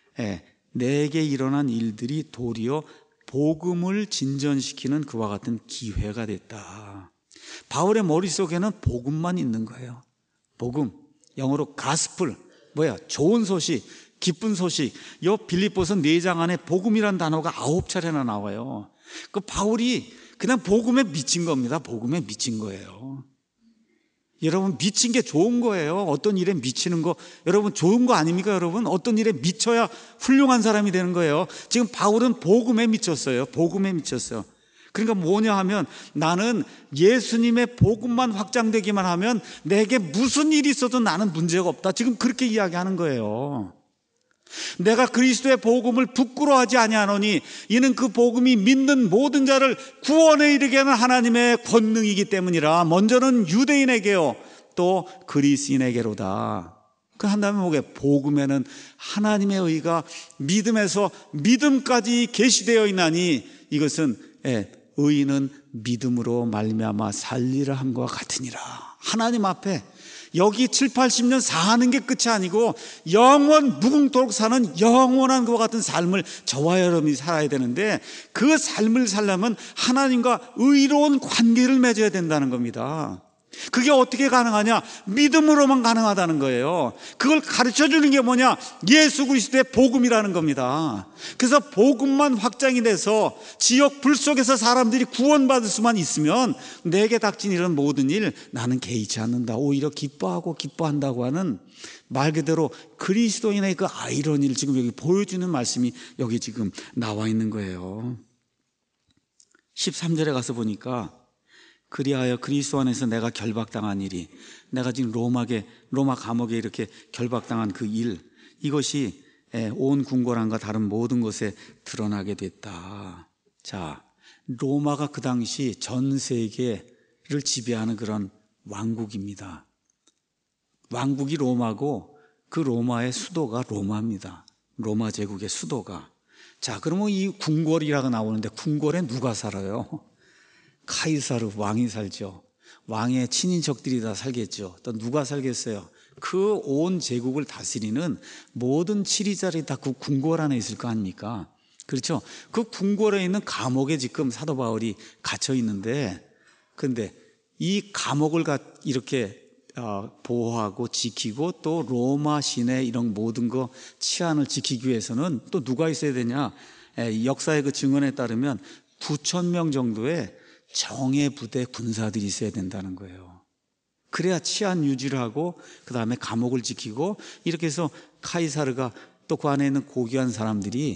내게 일어난 일들이 도리어 복음을 진전시키는 그와 같은 기회가 됐다. 바울의 머릿속에는 복음만 있는 거예요. 복음, 영어로 가스플, 좋은 소식, 기쁜 소식. 이 빌립보서 4장 안에 복음이란 단어가 9차례나 나와요. 그 바울이 그냥 복음에 미친 겁니다. 복음에 미친 거예요. 여러분, 미친 게 좋은 거예요. 어떤 일에 미치는 거 여러분 좋은 거 아닙니까? 여러분, 어떤 일에 미쳐야 훌륭한 사람이 되는 거예요. 지금 바울은 복음에 미쳤어요. 복음에 미쳤어요. 그러니까 뭐냐 하면, 나는 예수님의 복음만 확장되기만 하면 내게 무슨 일이 있어도 나는 문제가 없다. 지금 그렇게 이야기하는 거예요. 내가 그리스도의 복음을 부끄러워하지 아니하노니 이는 그 복음이 믿는 모든 자를 구원에 이르게 하는 하나님의 권능이기 때문이라. 먼저는 유대인에게요, 또 그리스인에게로다. 그 한다면 뭐게? 복음에는 하나님의 의가 믿음에서 믿음까지 계시되어 있나니 이것은 의인은 믿음으로 말미암아 살리라 함과 같으니라. 하나님 앞에 여기 7, 80년 사는 게 끝이 아니고 영원 무궁토록 사는 영원한 것과 같은 삶을 저와 여러분이 살아야 되는데, 그 삶을 살려면 하나님과 의로운 관계를 맺어야 된다는 겁니다. 그게 어떻게 가능하냐? 믿음으로만 가능하다는 거예요. 그걸 가르쳐주는 게 뭐냐? 예수 그리스도의 복음이라는 겁니다. 그래서 복음만 확장이 돼서 지역 불 속에서 사람들이 구원받을 수만 있으면 내게 닥친 이런 모든 일 나는 개의치 않는다. 오히려 기뻐한다고 하는, 말 그대로 그리스도인의 그 아이러니를 지금 여기 보여주는 말씀이 여기 지금 나와 있는 거예요. 13절에 가서 보니까, 그리하여 그리스도 안에서 내가 결박당한 일이, 내가 지금 로마 감옥에 이렇게 결박당한 그 일, 이것이 온 궁궐안과 다른 모든 곳에 드러나게 됐다. 자, 로마가 그 당시 전 세계를 지배하는 그런 왕국입니다. 왕국이 로마고 그 로마의 수도가 로마입니다. 로마 제국의 수도가. 자, 그러면 이 궁궐이라고 나오는데 궁궐에 누가 살아요? 카이사르 왕이 살죠. 왕의 친인척들이 다 살겠죠. 또 누가 살겠어요? 그 온 제국을 다스리는 모든 치리자들이 다 그 궁궐 안에 있을 거 아닙니까? 그렇죠? 그 궁궐에 있는 감옥에 지금 사도 바울이 갇혀 있는데, 근데 이 감옥을 이렇게 보호하고 지키고 또 로마 시내 이런 모든 거 치안을 지키기 위해서는 또 누가 있어야 되냐? 역사의 그 증언에 따르면 9,000명 정도의 정예 부대 군사들이 있어야 된다는 거예요. 그래야 치안 유지를 하고 그 다음에 감옥을 지키고, 이렇게 해서 카이사르가 또 그 안에 있는 고귀한 사람들이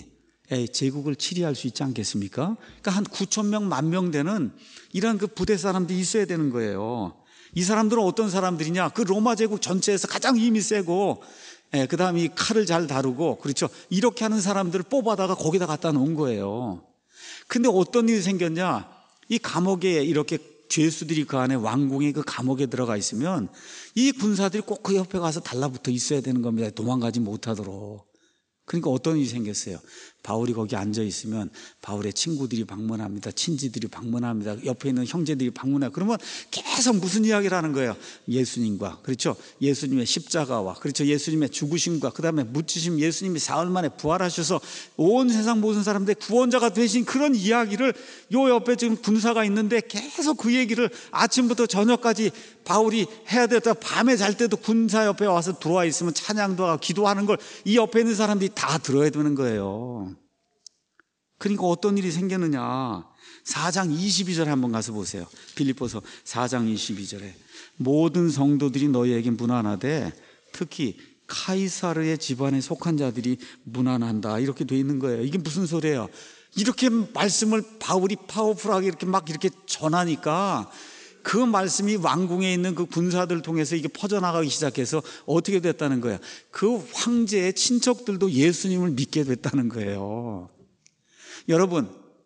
제국을 치리할 수 있지 않겠습니까? 그러니까 한 9천 명, 10,000명 되는 이런 그 부대 사람들이 있어야 되는 거예요. 이 사람들은 어떤 사람들이냐? 그 로마 제국 전체에서 가장 힘이 세고, 그 다음에 이 칼을 잘 다루고, 그렇죠? 이렇게 하는 사람들을 뽑아다가 거기다 갖다 놓은 거예요. 근데 어떤 일이 생겼냐? 이 감옥에 이렇게 죄수들이 그 안에 왕궁의 그 감옥에 들어가 있으면 이 군사들이 꼭 그 옆에 가서 달라붙어 있어야 되는 겁니다. 도망가지 못하도록. 그러니까 어떤 일이 생겼어요. 바울이 거기 앉아 있으면 바울의 친구들이 방문합니다. 친지들이 방문합니다. 옆에 있는 형제들이 방문해요. 그러면 계속 무슨 이야기를 하는 거예요? 예수님과, 그렇죠? 예수님의 십자가와, 그렇죠? 예수님의 죽으심과, 그 다음에 묻히심, 예수님이 사흘 만에 부활하셔서 온 세상 모든 사람들의 구원자가 되신 그런 이야기를 요 옆에 지금 군사가 있는데 계속 그 얘기를 아침부터 저녁까지 바울이 해야 되다. 밤에 잘 때도 군사 옆에 와서 들어와 있으면 찬양도 하고 기도하는 걸 이 옆에 있는 사람들이 다 들어야 되는 거예요. 그러니까 어떤 일이 생겼느냐? 4장 22절에 한번 가서 보세요. 빌립보서 4장 22절에 모든 성도들이 너희에게 문안하되 특히 카이사르의 집안에 속한 자들이 문안한다, 이렇게 돼 있는 거예요. 이게 무슨 소리예요? 이렇게 말씀을 바울이 파워풀하게 이렇게 막 이렇게 전하니까 그 말씀이 왕궁에 있는 그 군사들 통해서 이게 퍼져나가기 시작해서 어떻게 됐다는 거야? 그 황제의 친척들도 예수님을 믿게 됐다는 거예요. 여러분,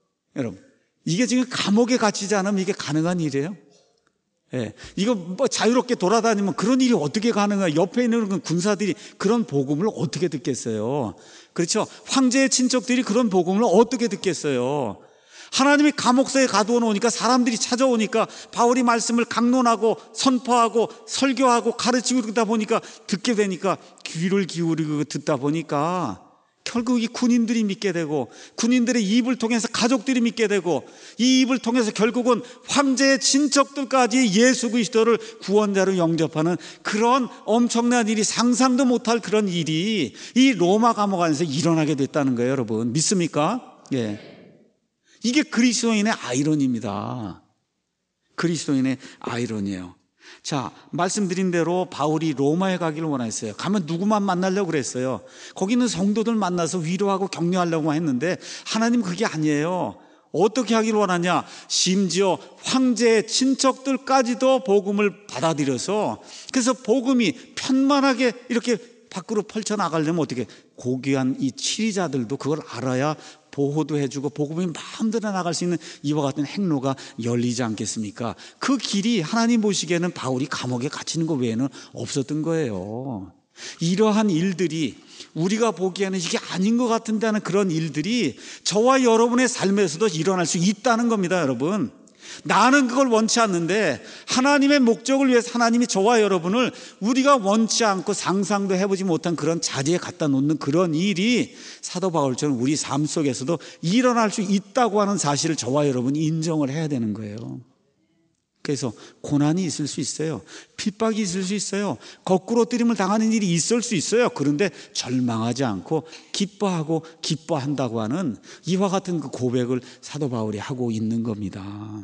이게 지금 감옥에 갇히지 않으면 이게 가능한 일이에요? 이거 뭐 자유롭게 돌아다니면 그런 일이 어떻게 가능해요? 옆에 있는 군사들이 그런 복음을 어떻게 듣겠어요? 그렇죠? 황제의 친척들이 그런 복음을 어떻게 듣겠어요? 하나님이 감옥서에 가두어 놓으니까 사람들이 찾아오니까 바울이 말씀을 강론하고 선포하고 설교하고 가르치고 그러다 보니까 듣게 되니까 귀를 기울이고 듣다 보니까 결국 이 군인들이 믿게 되고 군인들의 입을 통해서 가족들이 믿게 되고 이 입을 통해서 결국은 황제의 친척들까지 예수 그리스도를 구원자로 영접하는 그런 엄청난 일이, 상상도 못할 그런 일이 이 로마 감옥 안에서 일어나게 됐다는 거예요. 여러분 믿습니까? 예. 이게 그리스도인의 아이러니입니다. 그리스도인의 아이러니예요. 자, 말씀드린 대로 바울이 로마에 가기를 원했어요. 가면 누구만 만나려고 그랬어요. 거기 있는 성도들 만나서 위로하고 격려하려고 했는데 하나님 그게 아니에요. 어떻게 하기를 원하냐? 심지어 황제의 친척들까지도 복음을 받아들여서, 그래서 복음이 편만하게 이렇게 밖으로 펼쳐나가려면 어떻게, 고귀한 이 치리자들도 그걸 알아야 보호도 해주고 복음이 마음대로 나갈 수 있는 이와 같은 행로가 열리지 않겠습니까? 그 길이 하나님 보시기에는 바울이 감옥에 갇히는 것 외에는 없었던 거예요. 이러한 일들이 우리가 보기에는 이게 아닌 것 같은데 하는 그런 일들이 저와 여러분의 삶에서도 일어날 수 있다는 겁니다. 여러분, 나는 그걸 원치 않는데 하나님의 목적을 위해서 하나님이 저와 여러분을 우리가 원치 않고 상상도 해보지 못한 그런 자리에 갖다 놓는 그런 일이 사도 바울처럼 우리 삶 속에서도 일어날 수 있다고 하는 사실을 저와 여러분이 인정을 해야 되는 거예요. 그래서 고난이 있을 수 있어요. 핍박이 있을 수 있어요. 거꾸로 뜨림을 당하는 일이 있을 수 있어요. 그런데 절망하지 않고 기뻐하고 기뻐한다고 하는 이와 같은 그 고백을 사도 바울이 하고 있는 겁니다.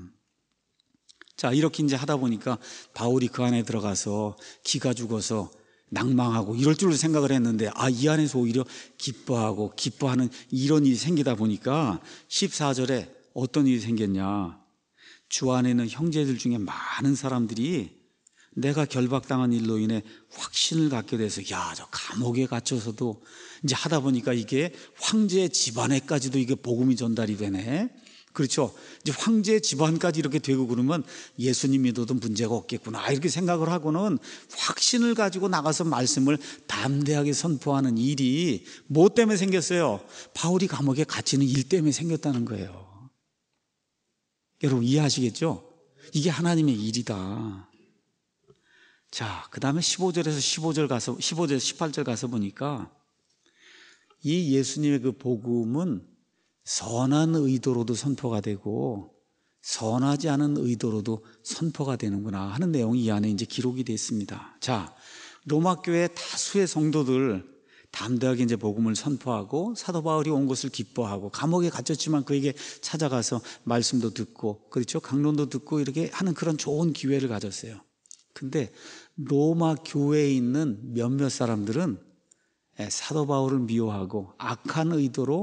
자, 이렇게 이제 하다 보니까 바울이 그 안에 들어가서 기가 죽어서 낭망하고 이럴 줄 생각을 했는데, 이 안에서 오히려 기뻐하고 기뻐하는 이런 일이 생기다 보니까 14절에 어떤 일이 생겼냐? 주 안에는 형제들 중에 많은 사람들이 내가 결박당한 일로 인해 확신을 갖게 돼서, 저 감옥에 갇혀서도 이제 하다 보니까 이게 황제의 집안에까지도 이게 복음이 전달이 되네. 그렇죠? 이제 황제의 집안까지 이렇게 되고 그러면 예수님 믿어도 문제가 없겠구나, 이렇게 생각을 하고는 확신을 가지고 나가서 말씀을 담대하게 선포하는 일이 뭐 때문에 생겼어요? 바울이 감옥에 갇히는 일 때문에 생겼다는 거예요. 여러분 이해하시겠죠? 이게 하나님의 일이다. 자, 그 다음에 15절에서 18절 가서 보니까 이 예수님의 그 복음은 선한 의도로도 선포가 되고 선하지 않은 의도로도 선포가 되는구나 하는 내용이 이 안에 이제 기록이 되어 있습니다. 자, 로마 교회 다수의 성도들 담대하게 이제 복음을 선포하고 사도 바울이 온 것을 기뻐하고 감옥에 갇혔지만 그에게 찾아가서 말씀도 듣고, 그렇죠? 강론도 듣고 이렇게 하는 그런 좋은 기회를 가졌어요. 근데 로마 교회에 있는 몇몇 사람들은 사도 바울을 미워하고 악한 의도로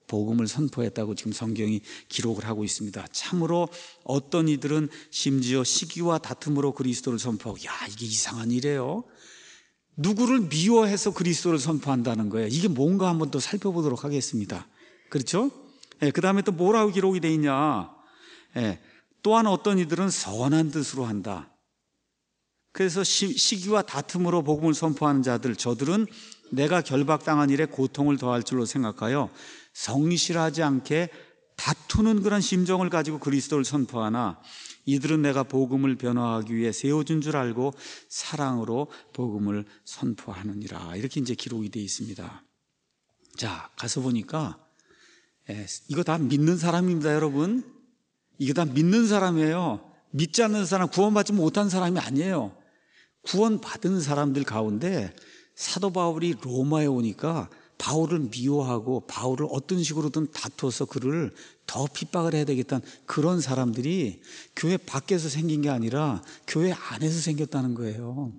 복음을 선포했다고 지금 성경이 기록을 하고 있습니다. 참으로 어떤 이들은 심지어 시기와 다툼으로 그리스도를 선포하고, 야, 이게 이상한 일이에요. 누구를 미워해서 그리스도를 선포한다는 거예요. 이게 뭔가 한번 또 살펴보도록 하겠습니다. 그렇죠? 그 다음에 또 뭐라고 기록이 되어 있냐. 또한 어떤 이들은 선한 뜻으로 한다. 그래서 시기와 다툼으로 복음을 선포하는 자들, 저들은 내가 결박당한 일에 고통을 더할 줄로 생각하여 성실하지 않게 다투는 그런 심정을 가지고 그리스도를 선포하나, 이들은 내가 복음을 변화하기 위해 세워준 줄 알고 사랑으로 복음을 선포하느니라. 이렇게 이제 기록이 되어 있습니다. 자, 가서 보니까 이거 다 믿는 사람입니다, 여러분. 이거 다 믿는 사람이에요. 믿지 않는 사람, 구원받지 못한 사람이 아니에요. 구원받은 사람들 가운데 사도 바울이 로마에 오니까 바울을 미워하고 바울을 어떤 식으로든 다투어서 그를 더 핍박을 해야 되겠다는 그런 사람들이 교회 밖에서 생긴 게 아니라 교회 안에서 생겼다는 거예요.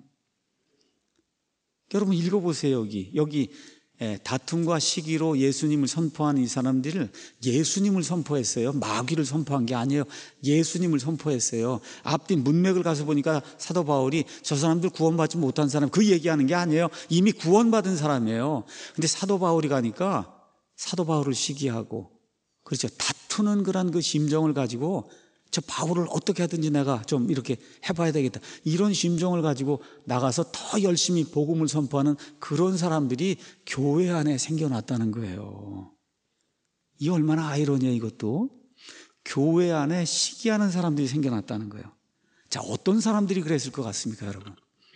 여러분 읽어보세요. 여기 다툼과 시기로 예수님을 선포하는 이 사람들을 예수님을 선포했어요. 마귀를 선포한 게 아니에요. 예수님을 선포했어요. 앞뒤 문맥을 가서 보니까 사도 바울이 저 사람들 구원받지 못한 사람, 그 얘기하는 게 아니에요. 이미 구원받은 사람이에요. 근데 사도 바울이 가니까 사도 바울을 시기하고, 그렇죠, 다투는 그런 그 심정을 가지고 저 바울을 어떻게 하든지 내가 좀 이렇게 해봐야 되겠다, 이런 심정을 가지고 나가서 더 열심히 복음을 선포하는 그런 사람들이 교회 안에 생겨났다는 거예요. 이 얼마나 아이러니해요. 이것도 교회 안에 시기하는 사람들이 생겨났다는 거예요. 자, 어떤 사람들이 그랬을 것 같습니까, 여러분?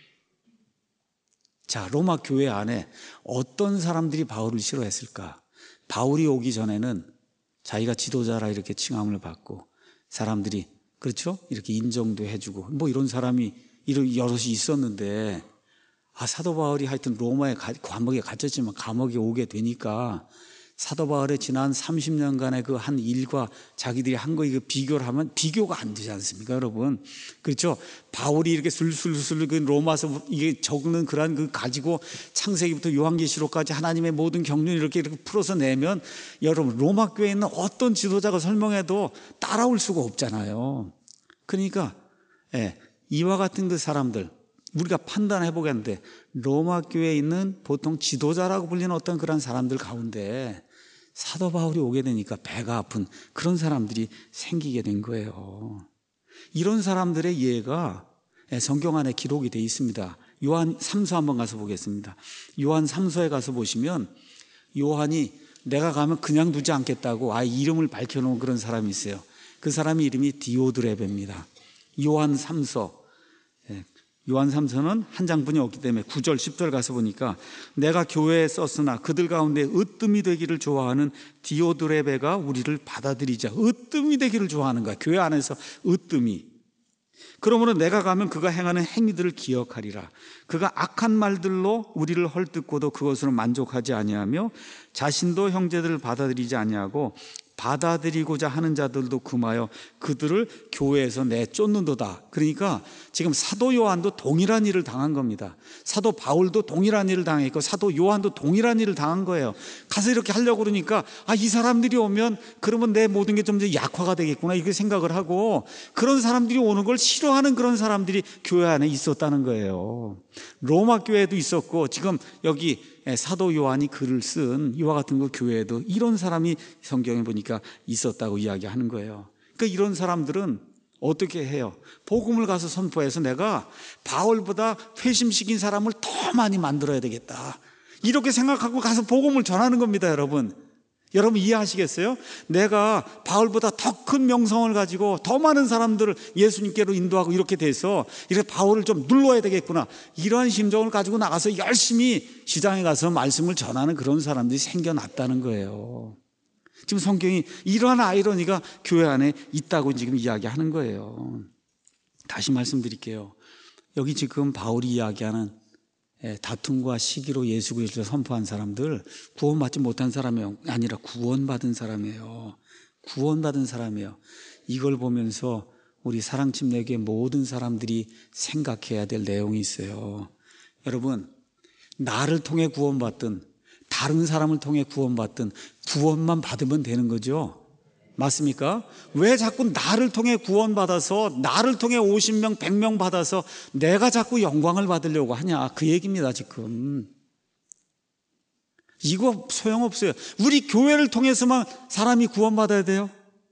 자, 로마 교회 안에 어떤 사람들이 바울을 싫어했을까? 바울이 오기 전에는 자기가 지도자라 이렇게 칭함을 받고 사람들이, 그렇죠, 이렇게 인정도 해주고 뭐 이런 사람이 여럿이 있었는데, 사도 바울이 하여튼 로마에 감옥에 갇혔지만 감옥에 오게 되니까 사도 바울의 지난 30년간의 그 한 일과 자기들이 한 거 이거 비교를 하면 비교가 안 되지 않습니까, 여러분? 그렇죠? 바울이 이렇게 술술술 그 로마서 이게 적는 그런 그 가지고 창세기부터 요한계시록까지 하나님의 모든 경륜을 이렇게 풀어서 내면, 여러분 로마 교회에 있는 어떤 지도자가 설명해도 따라올 수가 없잖아요. 그러니까 이와 같은 그 사람들 우리가 판단해 보겠는데, 로마 교회에 있는 보통 지도자라고 불리는 어떤 그런 사람들 가운데 사도 바울이 오게 되니까 배가 아픈 그런 사람들이 생기게 된 거예요. 이런 사람들의 예가 성경 안에 기록이 되어 있습니다. 요한 3서 한번 가서 보겠습니다. 요한 3서에 가서 보시면 요한이 내가 가면 그냥 두지 않겠다고 이름을 밝혀놓은 그런 사람이 있어요. 그 사람이 이름이 디오드레베입니다. 요한 3서. 요한 3서는 한 장뿐이 없기 때문에 9절 10절 가서 보니까, 내가 교회에 썼으나 그들 가운데 으뜸이 되기를 좋아하는 디오드레베가 우리를 받아들이자. 으뜸이 되기를 좋아하는 거야, 교회 안에서 으뜸이. 그러므로 내가 가면 그가 행하는 행위들을 기억하리라. 그가 악한 말들로 우리를 헐뜯고도 그것으로 만족하지 아니하며 자신도 형제들을 받아들이지 아니하고 받아들이고자 하는 자들도 금하여 그들을 교회에서 내쫓는도다. 그러니까 지금 사도 요한도 동일한 일을 당한 겁니다. 사도 바울도 동일한 일을 당했고 사도 요한도 동일한 일을 당한 거예요. 가서 이렇게 하려고 그러니까 이 사람들이 오면 그러면 내 모든 게 좀 약화가 되겠구나 이렇게 생각을 하고, 그런 사람들이 오는 걸 싫어하는 그런 사람들이 교회 안에 있었다는 거예요. 로마 교회에도 있었고, 지금 여기 사도 요한이 글을 쓴 이와 같은 그 교회에도 이런 사람이 성경에 보니까 있었다고 이야기하는 거예요. 그러니까 이런 사람들은 어떻게 해요? 복음을 가서 선포해서 내가 바울보다 회심시킨 사람을 더 많이 만들어야 되겠다, 이렇게 생각하고 가서 복음을 전하는 겁니다. 여러분 이해하시겠어요? 내가 바울보다 더 큰 명성을 가지고 더 많은 사람들을 예수님께로 인도하고 이렇게 돼서 이렇게 바울을 좀 눌러야 되겠구나, 이러한 심정을 가지고 나가서 열심히 시장에 가서 말씀을 전하는 그런 사람들이 생겨났다는 거예요. 지금 성경이 이러한 아이러니가 교회 안에 있다고 지금 이야기하는 거예요. 다시 말씀드릴게요. 여기 지금 바울이 이야기하는 다툼과 시기로 예수 그리스도를 선포한 사람들, 구원받지 못한 사람이 아니라 구원받은 사람이에요. 구원받은 사람이에요. 이걸 보면서 우리 사랑침례교회 모든 사람들이 생각해야 될 내용이 있어요. 여러분, 나를 통해 구원받든 다른 사람을 통해 구원받든 구원만 받으면 되는 거죠. 맞습니까? 왜 자꾸 나를 통해 구원받아서 나를 통해 50명, 100명 받아서 내가 자꾸 영광을 받으려고 하냐, 그 얘기입니다. 지금 이거 소용없어요. 우리 교회를 통해서만 사람이 구원받아야 돼요?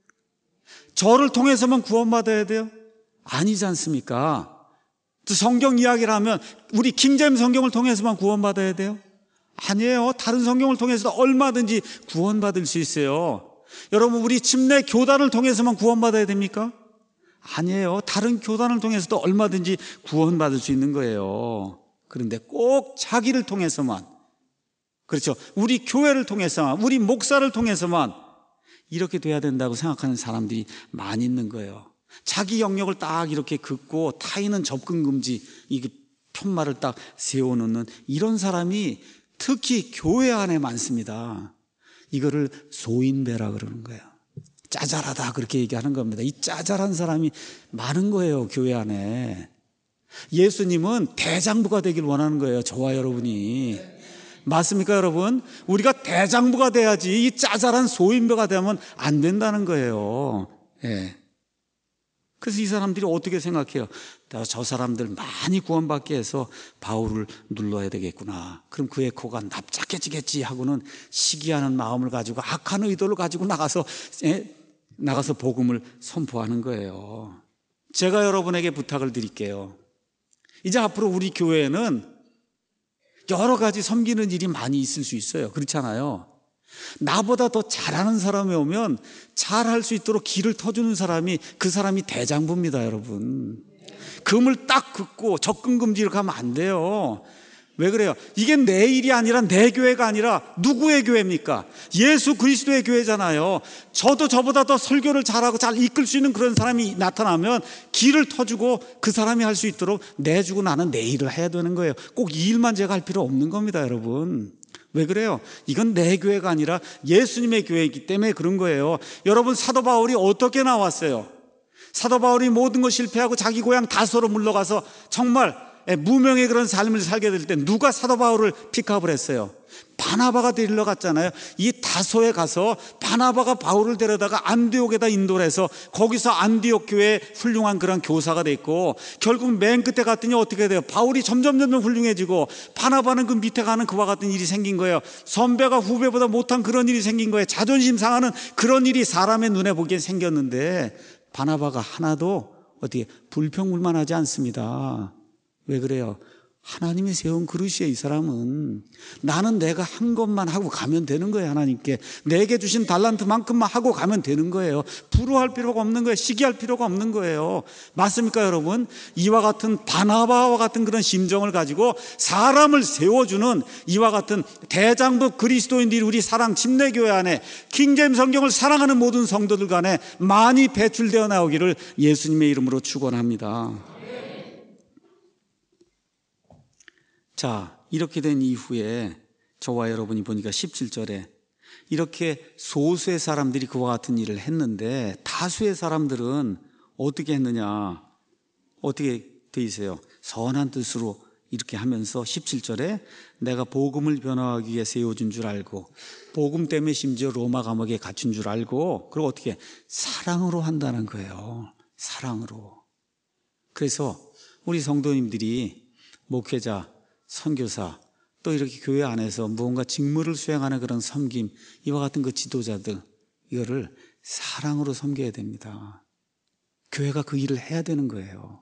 저를 통해서만 구원받아야 돼요? 아니지 않습니까? 또 성경 이야기를 하면 우리 킹제임스 성경을 통해서만 구원받아야 돼요? 아니에요. 다른 성경을 통해서도 얼마든지 구원받을 수 있어요. 여러분, 우리 침례 교단을 통해서만 구원받아야 됩니까? 아니에요. 다른 교단을 통해서도 얼마든지 구원받을 수 있는 거예요. 그런데 꼭 자기를 통해서만, 그렇죠, 우리 교회를 통해서만, 우리 목사를 통해서만 이렇게 돼야 된다고 생각하는 사람들이 많이 있는 거예요. 자기 영역을 딱 이렇게 긋고 타인은 접근 금지, 이게 편말을 딱 세워놓는 이런 사람이 특히 교회 안에 많습니다. 이거를 소인배라 그러는 거예요. 짜잘하다 그렇게 얘기하는 겁니다. 이 짜잘한 사람이 많은 거예요, 교회 안에. 예수님은 대장부가 되길 원하는 거예요, 저와 여러분이. 맞습니까, 여러분? 우리가 대장부가 돼야지 이 짜잘한 소인배가 되면 안 된다는 거예요. 예. 그래서 이 사람들이 어떻게 생각해요? 저 사람들 많이 구원받게 해서 바울을 눌러야 되겠구나. 그럼 그의 코가 납작해지겠지 하고는 시기하는 마음을 가지고 악한 의도를 가지고 나가서 복음을 선포하는 거예요. 제가 여러분에게 부탁을 드릴게요. 이제 앞으로 우리 교회에는 여러 가지 섬기는 일이 많이 있을 수 있어요. 그렇잖아요. 나보다 더 잘하는 사람이 오면 잘할 수 있도록 길을 터주는 사람이, 그 사람이 대장부입니다, 여러분. 금을 딱 긋고 접근 금지를 가면 안 돼요. 왜 그래요? 이게 내 일이 아니라, 내 교회가 아니라 누구의 교회입니까? 예수 그리스도의 교회잖아요. 저도 저보다 더 설교를 잘하고 잘 이끌 수 있는 그런 사람이 나타나면 길을 터주고 그 사람이 할 수 있도록 내주고 나는 내 일을 해야 되는 거예요. 꼭 이 일만 제가 할 필요 없는 겁니다, 여러분. 왜 그래요? 이건 내 교회가 아니라 예수님의 교회이기 때문에 그런 거예요. 여러분, 사도 바울이 어떻게 나왔어요? 사도 바울이 모든 거 실패하고 자기 고향 다소로 물러가서 정말 무명의 그런 삶을 살게 될 때 누가 사도 바울을 픽업을 했어요? 바나바가 데리러 갔잖아요. 이 다소에 가서 바나바가 바울을 데려다가 안디옥에다 인도를 해서 거기서 안디옥 교회에 훌륭한 그런 교사가 됐고, 결국 맨 끝에 갔더니 어떻게 돼요? 바울이 점점 훌륭해지고 바나바는 그 밑에 가는 그와 같은 일이 생긴 거예요. 선배가 후배보다 못한 그런 일이 생긴 거예요. 자존심 상하는 그런 일이 사람의 눈에 보기엔 생겼는데 바나바가 하나도 어떻게 불평불만하지 않습니다. 왜 그래요? 하나님이 세운 그릇이에요. 이 사람은 나는 내가 한 것만 하고 가면 되는 거예요. 하나님께 내게 주신 달란트만큼만 하고 가면 되는 거예요. 부러워할 필요가 없는 거예요. 시기할 필요가 없는 거예요. 맞습니까, 여러분? 이와 같은 바나바와 같은 그런 심정을 가지고 사람을 세워주는 이와 같은 대장부 그리스도인들이 우리 사랑 침례교회 안에, 킹제임스 성경을 사랑하는 모든 성도들 간에 많이 배출되어 나오기를 예수님의 이름으로 축원합니다. 자, 이렇게 된 이후에 저와 여러분이 보니까 17절에 이렇게 소수의 사람들이 그와 같은 일을 했는데 다수의 사람들은 어떻게 했느냐? 어떻게 돼 있어요? 선한 뜻으로 이렇게 하면서 17절에 내가 복음을 변화하기 위해 세워준 줄 알고, 복음 때문에 심지어 로마 감옥에 갇힌 줄 알고, 그리고 어떻게 사랑으로 한다는 거예요. 사랑으로. 그래서 우리 성도님들이 목회자, 선교사, 또 이렇게 교회 안에서 무언가 직무를 수행하는 그런 섬김, 이와 같은 그 지도자들, 이거를 사랑으로 섬겨야 됩니다. 교회가 그 일을 해야 되는 거예요.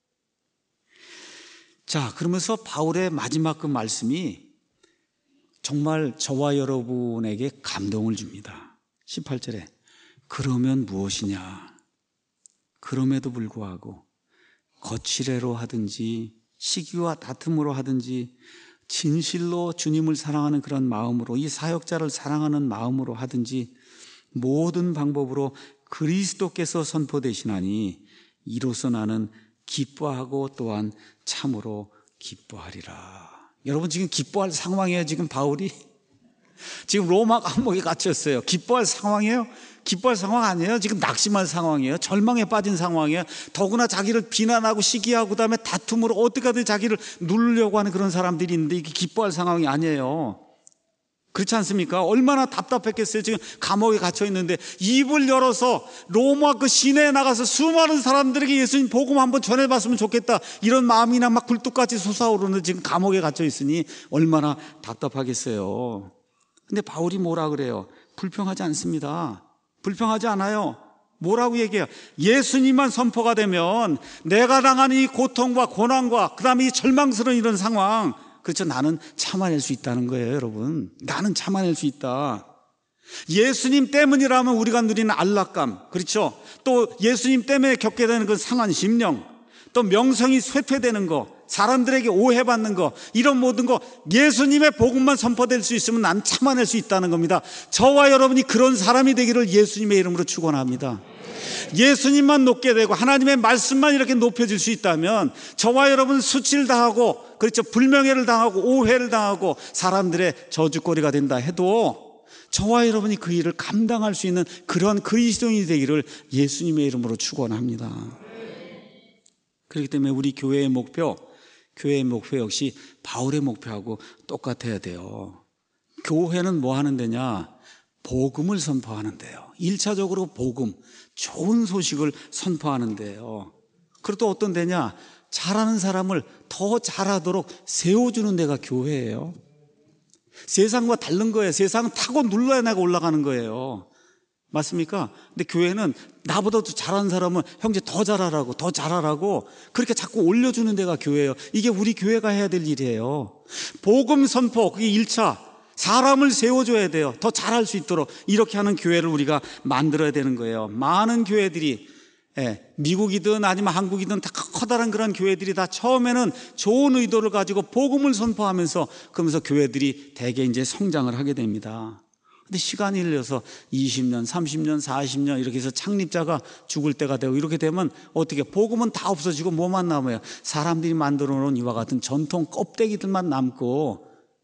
자, 그러면서 바울의 마지막 그 말씀이 정말 저와 여러분에게 감동을 줍니다. 18절에 그러면 무엇이냐? 그럼에도 불구하고 거칠애로 하든지 시기와 다툼으로 하든지 진실로 주님을 사랑하는 그런 마음으로, 이 사역자를 사랑하는 마음으로 하든지 모든 방법으로 그리스도께서 선포되시나니 이로써 나는 기뻐하고 또한 참으로 기뻐하리라. 여러분, 지금 기뻐할 상황이에요. 지금 바울이 지금 로마 감옥에 갇혔어요. 기뻐할 상황이에요? 기뻐할 상황 아니에요. 지금 낙심할 상황이에요. 절망에 빠진 상황이에요. 더구나 자기를 비난하고 시기하고 그다음에 다툼으로 어떻게든 자기를 누르려고 하는 그런 사람들이 있는데 이게 기뻐할 상황이 아니에요. 그렇지 않습니까? 얼마나 답답했겠어요. 지금 감옥에 갇혀 있는데 입을 열어서 로마 그 시내에 나가서 수많은 사람들에게 예수님 복음 한번 전해봤으면 좋겠다, 이런 마음이나 막 굴뚝같이 솟아오르는 지금 감옥에 갇혀 있으니 얼마나 답답하겠어요. 근데 바울이 뭐라 그래요? 불평하지 않습니다. 불평하지 않아요. 뭐라고 얘기해요? 예수님만 선포가 되면 내가 당하는 이 고통과 고난과 그 다음에 이 절망스러운 이런 상황, 그렇죠, 나는 참아낼 수 있다는 거예요. 여러분, 나는 참아낼 수 있다. 예수님 때문이라면 우리가 누리는 안락감, 그렇죠, 또 예수님 때문에 겪게 되는 그 상한 심령, 또 명성이 쇠퇴되는 거, 사람들에게 오해받는 거, 이런 모든 거 예수님의 복음만 선포될 수 있으면 난 참아낼 수 있다는 겁니다. 저와 여러분이 그런 사람이 되기를 예수님의 이름으로 축원합니다. 예수님만 높게 되고 하나님의 말씀만 이렇게 높여질 수 있다면 저와 여러분 수치를 당하고, 그렇죠, 불명예를 당하고 오해를 당하고 사람들의 저주거리가 된다 해도 저와 여러분이 그 일을 감당할 수 있는 그런 그리스도인이 되기를 예수님의 이름으로 축원합니다. 그렇기 때문에 우리 교회의 목표 역시 바울의 목표하고 똑같아야 돼요. 교회는 뭐 하는 데냐? 복음을 선포하는 데요. 1차적으로 복음, 좋은 소식을 선포하는 데요. 그리고 또 어떤 데냐? 잘하는 사람을 더 잘하도록 세워주는 데가 교회예요. 세상과 다른 거예요. 세상은 타고 눌러야 내가 올라가는 거예요. 맞습니까? 근데 교회는 나보다 더 잘하는 사람은 형제 더 잘하라고, 더 잘하라고 그렇게 자꾸 올려주는 데가 교회예요. 이게 우리 교회가 해야 될 일이에요. 복음 선포, 그게 1차. 사람을 세워줘야 돼요. 더 잘할 수 있도록 이렇게 하는 교회를 우리가 만들어야 되는 거예요. 많은 교회들이, 미국이든 아니면 한국이든 다 커다란 그런 교회들이 다 처음에는 좋은 의도를 가지고 복음을 선포하면서, 그러면서 교회들이 대개 이제 성장을 하게 됩니다. 근데 시간이 흘러서 20년, 30년, 40년 이렇게 해서 창립자가 죽을 때가 되고 이렇게 되면 어떻게, 복음은 다 없어지고 뭐만 남아요? 사람들이 만들어 놓은 이와 같은 전통 껍데기들만 남고,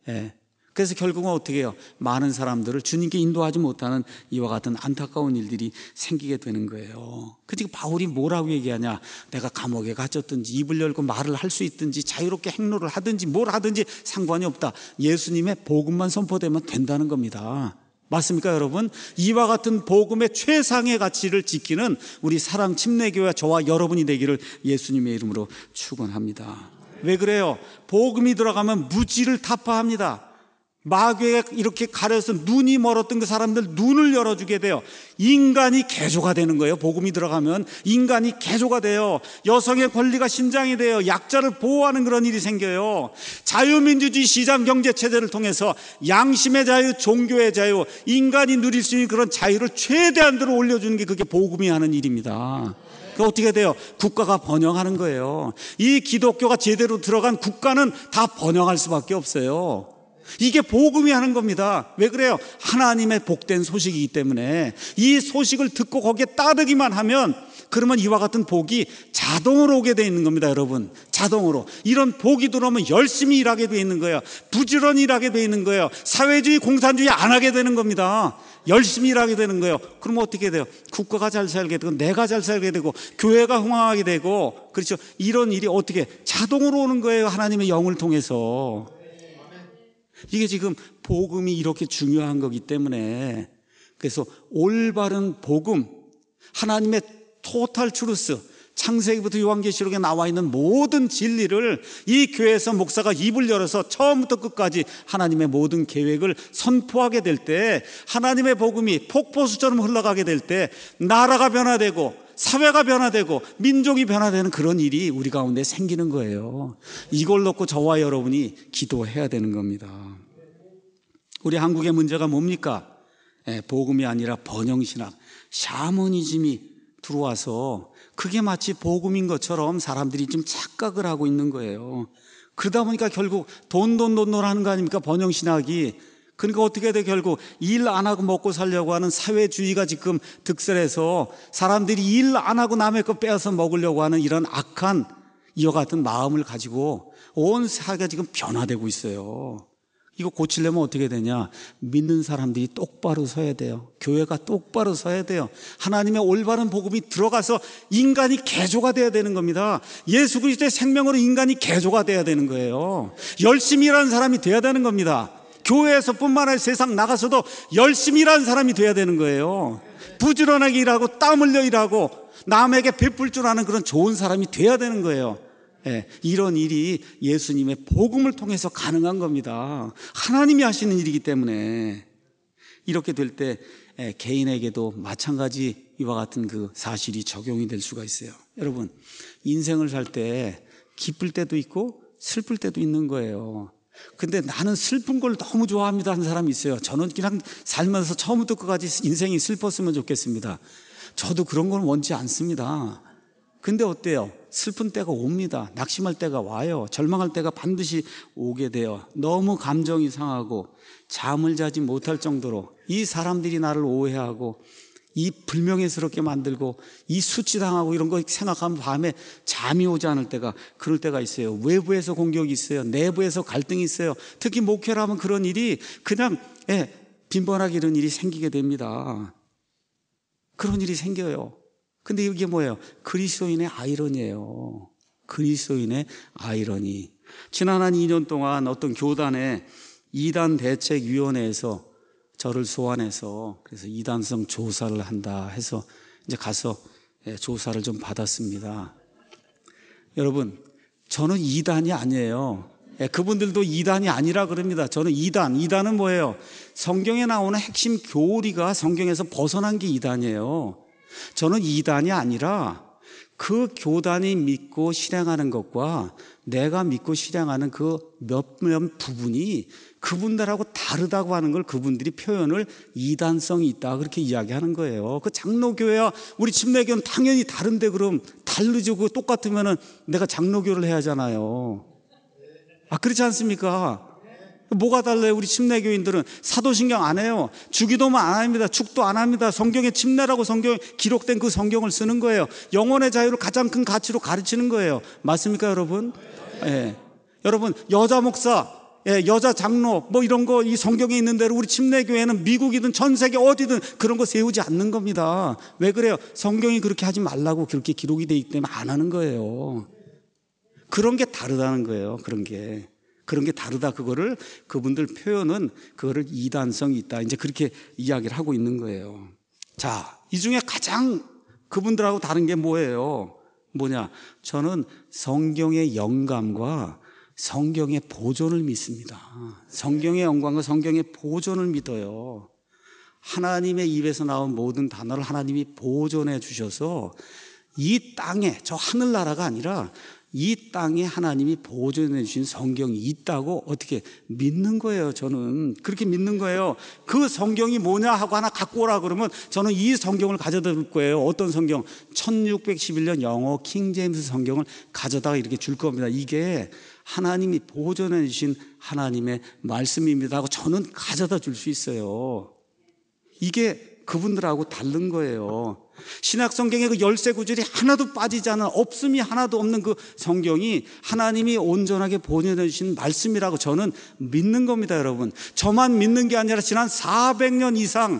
그래서 결국은 어떻게 해요? 많은 사람들을 주님께 인도하지 못하는 이와 같은 안타까운 일들이 생기게 되는 거예요. 그러니까 바울이 뭐라고 얘기하냐? 내가 감옥에 갇혔든지 입을 열고 말을 할 수 있든지 자유롭게 행로를 하든지 뭘 하든지 상관이 없다. 예수님의 복음만 선포되면 된다는 겁니다. 맞습니까, 여러분? 이와 같은 복음의 최상의 가치를 지키는 우리 사랑 침례교회와 저와 여러분이 되기를 예수님의 이름으로 축원합니다. 왜 그래요? 복음이 들어가면 무지를 타파합니다. 마귀에 이렇게 가려서 눈이 멀었던 그 사람들 눈을 열어주게 돼요. 인간이 개조가 되는 거예요. 복음이 들어가면 인간이 개조가 돼요. 여성의 권리가 신장이 돼요. 약자를 보호하는 그런 일이 생겨요. 자유민주주의 시장경제체제를 통해서 양심의 자유, 종교의 자유, 인간이 누릴 수 있는 그런 자유를 최대한으로 올려주는 게 그게 복음이 하는 일입니다. 그 어떻게 돼요? 국가가 번영하는 거예요. 이 기독교가 제대로 들어간 국가는 다 번영할 수밖에 없어요. 이게 복음이 하는 겁니다. 왜 그래요? 하나님의 복된 소식이기 때문에 이 소식을 듣고 거기에 따르기만 하면, 그러면 이와 같은 복이 자동으로 오게 되어 있는 겁니다. 여러분, 자동으로 이런 복이 들어오면 열심히 일하게 되어 있는 거예요. 부지런히 일하게 되어 있는 거예요. 사회주의, 공산주의 안 하게 되는 겁니다. 열심히 일하게 되는 거예요. 그러면 어떻게 돼요? 국가가 잘 살게 되고 내가 잘 살게 되고 교회가 흥황하게 되고, 그렇죠, 이런 일이 어떻게 자동으로 오는 거예요. 하나님의 영을 통해서. 이게 지금 복음이 이렇게 중요한 거기 때문에, 그래서 올바른 복음, 하나님의 토탈 트루스, 창세기부터 요한계시록에 나와 있는 모든 진리를 이 교회에서 목사가 입을 열어서 처음부터 끝까지 하나님의 모든 계획을 선포하게 될 때, 하나님의 복음이 폭포수처럼 흘러가게 될 때 나라가 변화되고 사회가 변화되고 민족이 변화되는 그런 일이 우리 가운데 생기는 거예요. 이걸 놓고 저와 여러분이 기도해야 되는 겁니다. 우리 한국의 문제가 뭡니까? 복음이 아니라 번영신학, 샤머니즘이 들어와서 그게 마치 복음인 것처럼 사람들이 좀 착각을 하고 있는 거예요. 그러다 보니까 결국 돈 하는 거 아닙니까? 번영신학이. 그러니까 어떻게 돼? 결국 일 안 하고 먹고 살려고 하는 사회주의가 지금 득세해서 사람들이 일 안 하고 남의 거 빼앗아 먹으려고 하는 이런 악한 이와 같은 마음을 가지고 온 사회가 지금 변화되고 있어요. 이거 고치려면 어떻게 되냐? 믿는 사람들이 똑바로 서야 돼요. 교회가 똑바로 서야 돼요. 하나님의 올바른 복음이 들어가서 인간이 개조가 돼야 되는 겁니다. 예수 그리스도의 생명으로 인간이 개조가 돼야 되는 거예요. 열심히 일하는 사람이 돼야 되는 겁니다. 교회에서뿐만 아니라 세상 나가서도 열심히 일하는 사람이 돼야 되는 거예요. 부지런하게 일하고 땀 흘려 일하고 남에게 베풀 줄 아는 그런 좋은 사람이 돼야 되는 거예요. 예, 이런 일이 예수님의 복음을 통해서 가능한 겁니다. 하나님이 하시는 일이기 때문에. 이렇게 될 때 개인에게도 마찬가지 이와 같은 그 사실이 적용이 될 수가 있어요. 여러분, 인생을 살 때 기쁠 때도 있고 슬플 때도 있는 거예요. 근데 나는 슬픈 걸 너무 좋아합니다 하는 사람이 있어요. 저는 그냥 살면서 처음부터 끝까지 인생이 슬펐으면 좋겠습니다. 저도 그런 건 원치 않습니다. 근데 어때요? 슬픈 때가 옵니다. 낙심할 때가 와요. 절망할 때가 반드시 오게 돼요. 너무 감정이 상하고 잠을 자지 못할 정도로 이 사람들이 나를 오해하고 이 불명예스럽게 만들고 이 수치당하고 이런 거 생각하면 밤에 잠이 오지 않을 때가, 그럴 때가 있어요. 외부에서 공격이 있어요. 내부에서 갈등이 있어요. 특히 목회라면 그런 일이 그냥 빈번하게 이런 일이 생기게 됩니다. 그런 일이 생겨요. 근데 이게 뭐예요? 그리스도인의 아이러니예요. 그리스도인의 아이러니. 지난 한 2년 동안 어떤 교단의 이단대책위원회에서 저를 소환해서 그래서 이단성 조사를 한다 해서 이제 가서 조사를 좀 받았습니다. 여러분, 저는 이단이 아니에요. 그분들도 이단이 아니라 그럽니다. 저는 이단은 뭐예요? 성경에 나오는 핵심 교리가 성경에서 벗어난 게 이단이에요. 저는 이단이 아니라 그 교단이 믿고 실행하는 것과 내가 믿고 실행하는 그 몇몇 부분이 그분들하고 다르다고 하는 걸 그분들이 표현을 이단성이 있다 그렇게 이야기하는 거예요. 그 장로교회와 우리 침례교는 당연히 다른데 그럼 다르죠. 그거 똑같으면은 내가 장로교를 해야 하잖아요. 그렇지 않습니까? 뭐가 달라요? 우리 침례교인들은 사도신경 안 해요. 주기도만 안 합니다. 축도 안 합니다. 성경에 침례라고 성경에 기록된 그 성경을 쓰는 거예요. 영혼의 자유를 가장 큰 가치로 가르치는 거예요. 맞습니까, 여러분? 예. 여러분, 여자 목사, 여자 장로 뭐 이런 거 이 성경에 있는 대로 우리 침례교회는 미국이든 전 세계 어디든 그런 거 세우지 않는 겁니다. 왜 그래요? 성경이 그렇게 하지 말라고 그렇게 기록이 돼 있기 때문에 안 하는 거예요. 그런 게 다르다는 거예요. 그런 게 다르다. 그거를 그분들 표현은 그거를 이단성이 있다. 이제 그렇게 이야기를 하고 있는 거예요. 자, 이 중에 가장 그분들하고 다른 게 뭐예요? 뭐냐? 저는 성경의 영감과 성경의 보존을 믿습니다. 성경의 영감과 성경의 보존을 믿어요. 하나님의 입에서 나온 모든 단어를 하나님이 보존해 주셔서 이 땅에, 저 하늘나라가 아니라 이 땅에 하나님이 보존해 주신 성경이 있다고 어떻게 믿는 거예요. 저는 그렇게 믿는 거예요. 그 성경이 뭐냐 하고 하나 갖고 오라 그러면 저는 이 성경을 가져다 줄 거예요. 어떤 성경? 1611년 영어 킹제임스 성경을 가져다가 이렇게 줄 겁니다. 이게 하나님이 보존해 주신 하나님의 말씀입니다 하고 저는 가져다 줄 수 있어요. 이게 그분들하고 다른 거예요. 신약 성경의 그 열세 구절이 하나도 빠지지 않은, 없음이 하나도 없는 그 성경이 하나님이 온전하게 보존해 주신 말씀이라고 저는 믿는 겁니다, 여러분. 저만 믿는 게 아니라 지난 400년 이상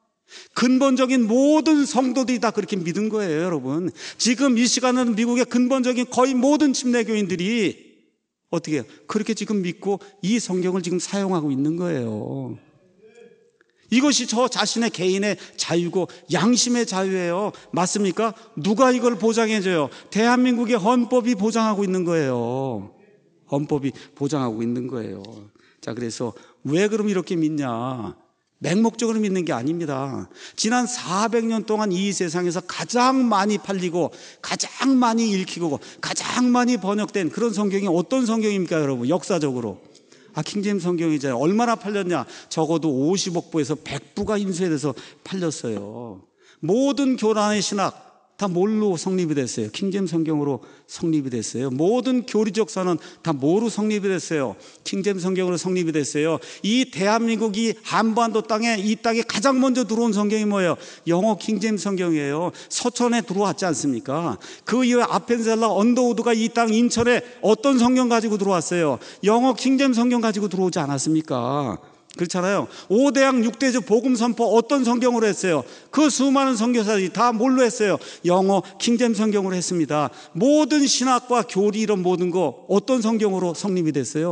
근본적인 모든 성도들이 다 그렇게 믿은 거예요, 여러분. 지금 이 시간은 미국의 근본적인 거의 모든 침례교인들이 어떻게 해요? 그렇게 지금 믿고 이 성경을 지금 사용하고 있는 거예요. 이것이 저 자신의 개인의 자유고 양심의 자유예요. 맞습니까? 누가 이걸 보장해줘요? 대한민국의 헌법이 보장하고 있는 거예요. 헌법이 보장하고 있는 거예요. 자, 그래서 왜 그럼 이렇게 믿냐? 맹목적으로 믿는 게 아닙니다. 지난 400년 동안 이 세상에서 가장 많이 팔리고 가장 많이 읽히고 가장 많이 번역된 그런 성경이 어떤 성경입니까, 여러분? 역사적으로. 킹제임스 성경이잖아요. 얼마나 팔렸냐? 적어도 50억 부에서 100부가 인쇄돼서 팔렸어요. 모든 교단의 신학 다 뭘로 성립이 됐어요? 킹제임스 성경으로 성립이 됐어요. 모든 교리적 선언 다 뭐로 성립이 됐어요? 킹제임스 성경으로 성립이 됐어요. 이 대한민국이 한반도 땅에 이 땅에 가장 먼저 들어온 성경이 뭐예요? 영어 킹제임스 성경이에요. 서천에 들어왔지 않습니까? 그 이후에 아펜셀러 언더우드가 이 땅 인천에 어떤 성경 가지고 들어왔어요? 영어 킹제임스 성경 가지고 들어오지 않았습니까? 그렇잖아요. 5대양 6대주 복음 선포 어떤 성경으로 했어요? 그 수많은 선교사들이 다 뭘로 했어요? 영어 킹제임스 성경으로 했습니다. 모든 신학과 교리 이런 모든 거 어떤 성경으로 성립이 됐어요?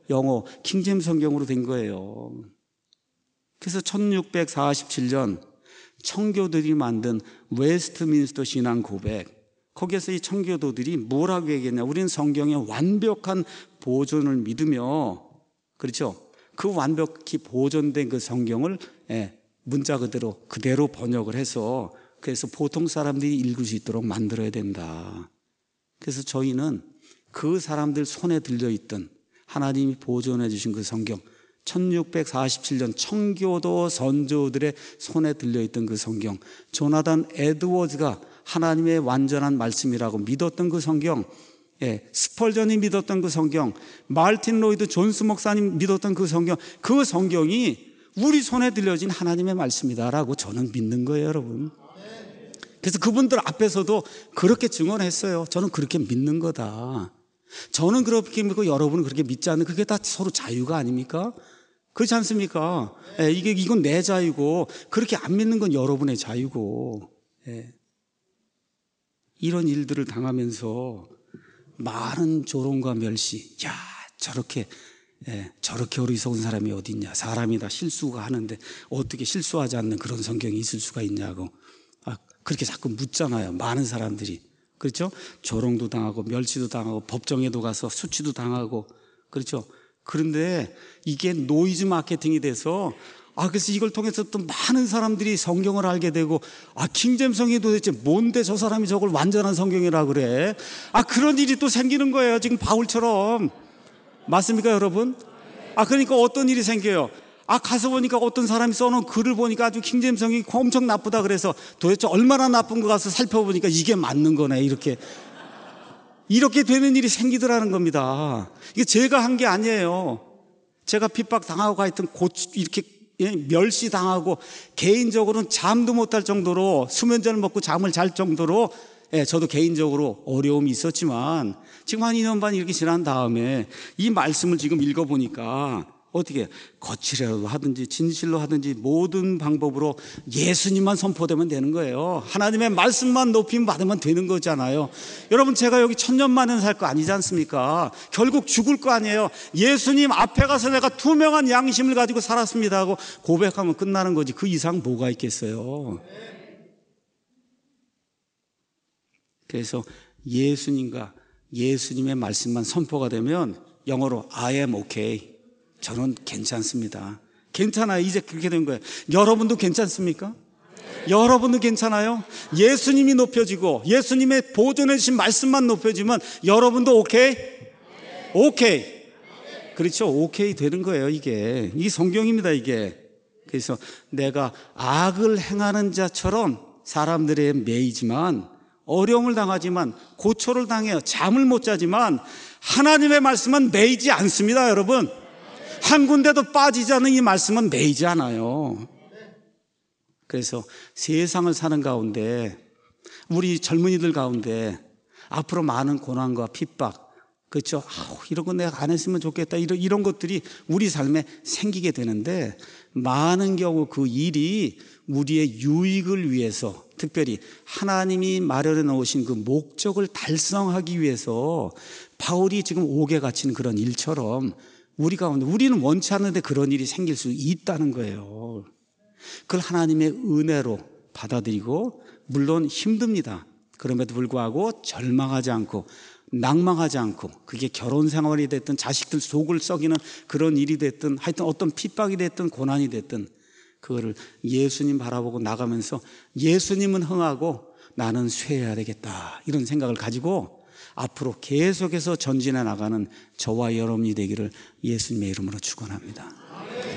영어 킹제임스 성경으로 된 거예요. 그래서 1647년 청교도들이 만든 웨스트민스터 신앙 고백, 거기에서 이 청교도들이 뭐라고 얘기했냐, 우리는 성경의 완벽한 보존을 믿으며, 그렇죠, 그 완벽히 보존된 그 성경을 문자 그대로 번역을 해서, 그래서 보통 사람들이 읽을 수 있도록 만들어야 된다. 그래서 저희는 그 사람들 손에 들려있던 하나님이 보존해 주신 그 성경, 1647년 청교도 선조들의 손에 들려있던 그 성경, 조나단 에드워즈가 하나님의 완전한 말씀이라고 믿었던 그 성경, 스펄전이 믿었던 그 성경, 마르틴 로이드 존스 목사님 믿었던 그 성경이 우리 손에 들려진 하나님의 말씀이다라고 저는 믿는 거예요, 여러분. 그래서 그분들 앞에서도 그렇게 증언했어요. 저는 그렇게 믿는 거다. 저는 그렇게 믿고 여러분은 그렇게 믿지 않는, 그게 다 서로 자유가 아닙니까? 그렇지 않습니까? 이건 내 자유고, 그렇게 안 믿는 건 여러분의 자유고. 이런 일들을 당하면서 많은 조롱과 멸시, 야, 저렇게 어리석은 사람이 어디 있냐, 사람이 다 실수가 하는데 어떻게 실수하지 않는 그런 성경이 있을 수가 있냐고, 그렇게 자꾸 묻잖아요, 많은 사람들이. 그렇죠? 조롱도 당하고 멸시도 당하고 법정에도 가서 수치도 당하고, 그렇죠? 그런데 이게 노이즈 마케팅이 돼서, 그래서 이걸 통해서 또 많은 사람들이 성경을 알게 되고, 킹제임스 성경이 도대체 뭔데 저 사람이 저걸 완전한 성경이라 그래? 그런 일이 또 생기는 거예요, 지금 바울처럼. 맞습니까, 여러분? 그러니까 어떤 일이 생겨요? 가서 보니까 어떤 사람이 써놓은 글을 보니까 아주 킹제임스 성경이 엄청 나쁘다 그래서 도대체 얼마나 나쁜 거 가서 살펴보니까 이게 맞는 거네, 이렇게 되는 일이 생기더라는 겁니다. 이게 제가 한 게 아니에요. 제가 핍박당하고 하여튼 이렇게 멸시당하고, 개인적으로는 잠도 못 할 정도로, 수면제를 먹고 잠을 잘 정도로, 저도 개인적으로 어려움이 있었지만, 지금 한 2년 반 이렇게 지난 다음에 이 말씀을 지금 읽어보니까 어떻게 거칠어도 하든지 진실로 하든지 모든 방법으로 예수님만 선포되면 되는 거예요. 하나님의 말씀만 높임 받으면 되는 거잖아요. 여러분, 제가 여기 1000년 만에 살 거 아니지 않습니까? 결국 죽을 거 아니에요. 예수님 앞에 가서 내가 투명한 양심을 가지고 살았습니다 하고 고백하면 끝나는 거지, 그 이상 뭐가 있겠어요. 그래서 예수님과 예수님의 말씀만 선포가 되면 영어로 I am okay, 저는 괜찮습니다. 괜찮아요. 이제 그렇게 된 거예요. 여러분도 괜찮습니까? 여러분도 괜찮아요? 예수님이 높여지고 예수님의 보존해 주신 말씀만 높여지면 여러분도 오케이? 오케이. 그렇죠. 오케이 되는 거예요. 이게 성경입니다, 이게. 그래서 내가 악을 행하는 자처럼 사람들에 매이지만, 어려움을 당하지만, 고초를 당해요, 잠을 못 자지만 하나님의 말씀은 매이지 않습니다, 여러분. 한 군데도 빠지지 않는 이 말씀은 매이지 않아요. 그래서 세상을 사는 가운데, 우리 젊은이들 가운데 앞으로 많은 고난과 핍박, 그렇죠? 이런 거 내가 안 했으면 좋겠다, 이런 것들이 우리 삶에 생기게 되는데, 많은 경우 그 일이 우리의 유익을 위해서, 특별히 하나님이 마련해 놓으신 그 목적을 달성하기 위해서 바울이 지금 옥에 갇힌 그런 일처럼 우리 가운데, 우리는 원치 않는데 그런 일이 생길 수 있다는 거예요. 그걸 하나님의 은혜로 받아들이고, 물론 힘듭니다. 그럼에도 불구하고 절망하지 않고 낭망하지 않고, 그게 결혼 생활이 됐든 자식들 속을 썩이는 그런 일이 됐든 하여튼 어떤 핍박이 됐든 고난이 됐든 그거를 예수님 바라보고 나가면서 예수님은 흥하고 나는 쇠해야 되겠다, 이런 생각을 가지고 앞으로 계속해서 전진해 나가는 저와 여러분이 되기를 예수님의 이름으로 축원합니다.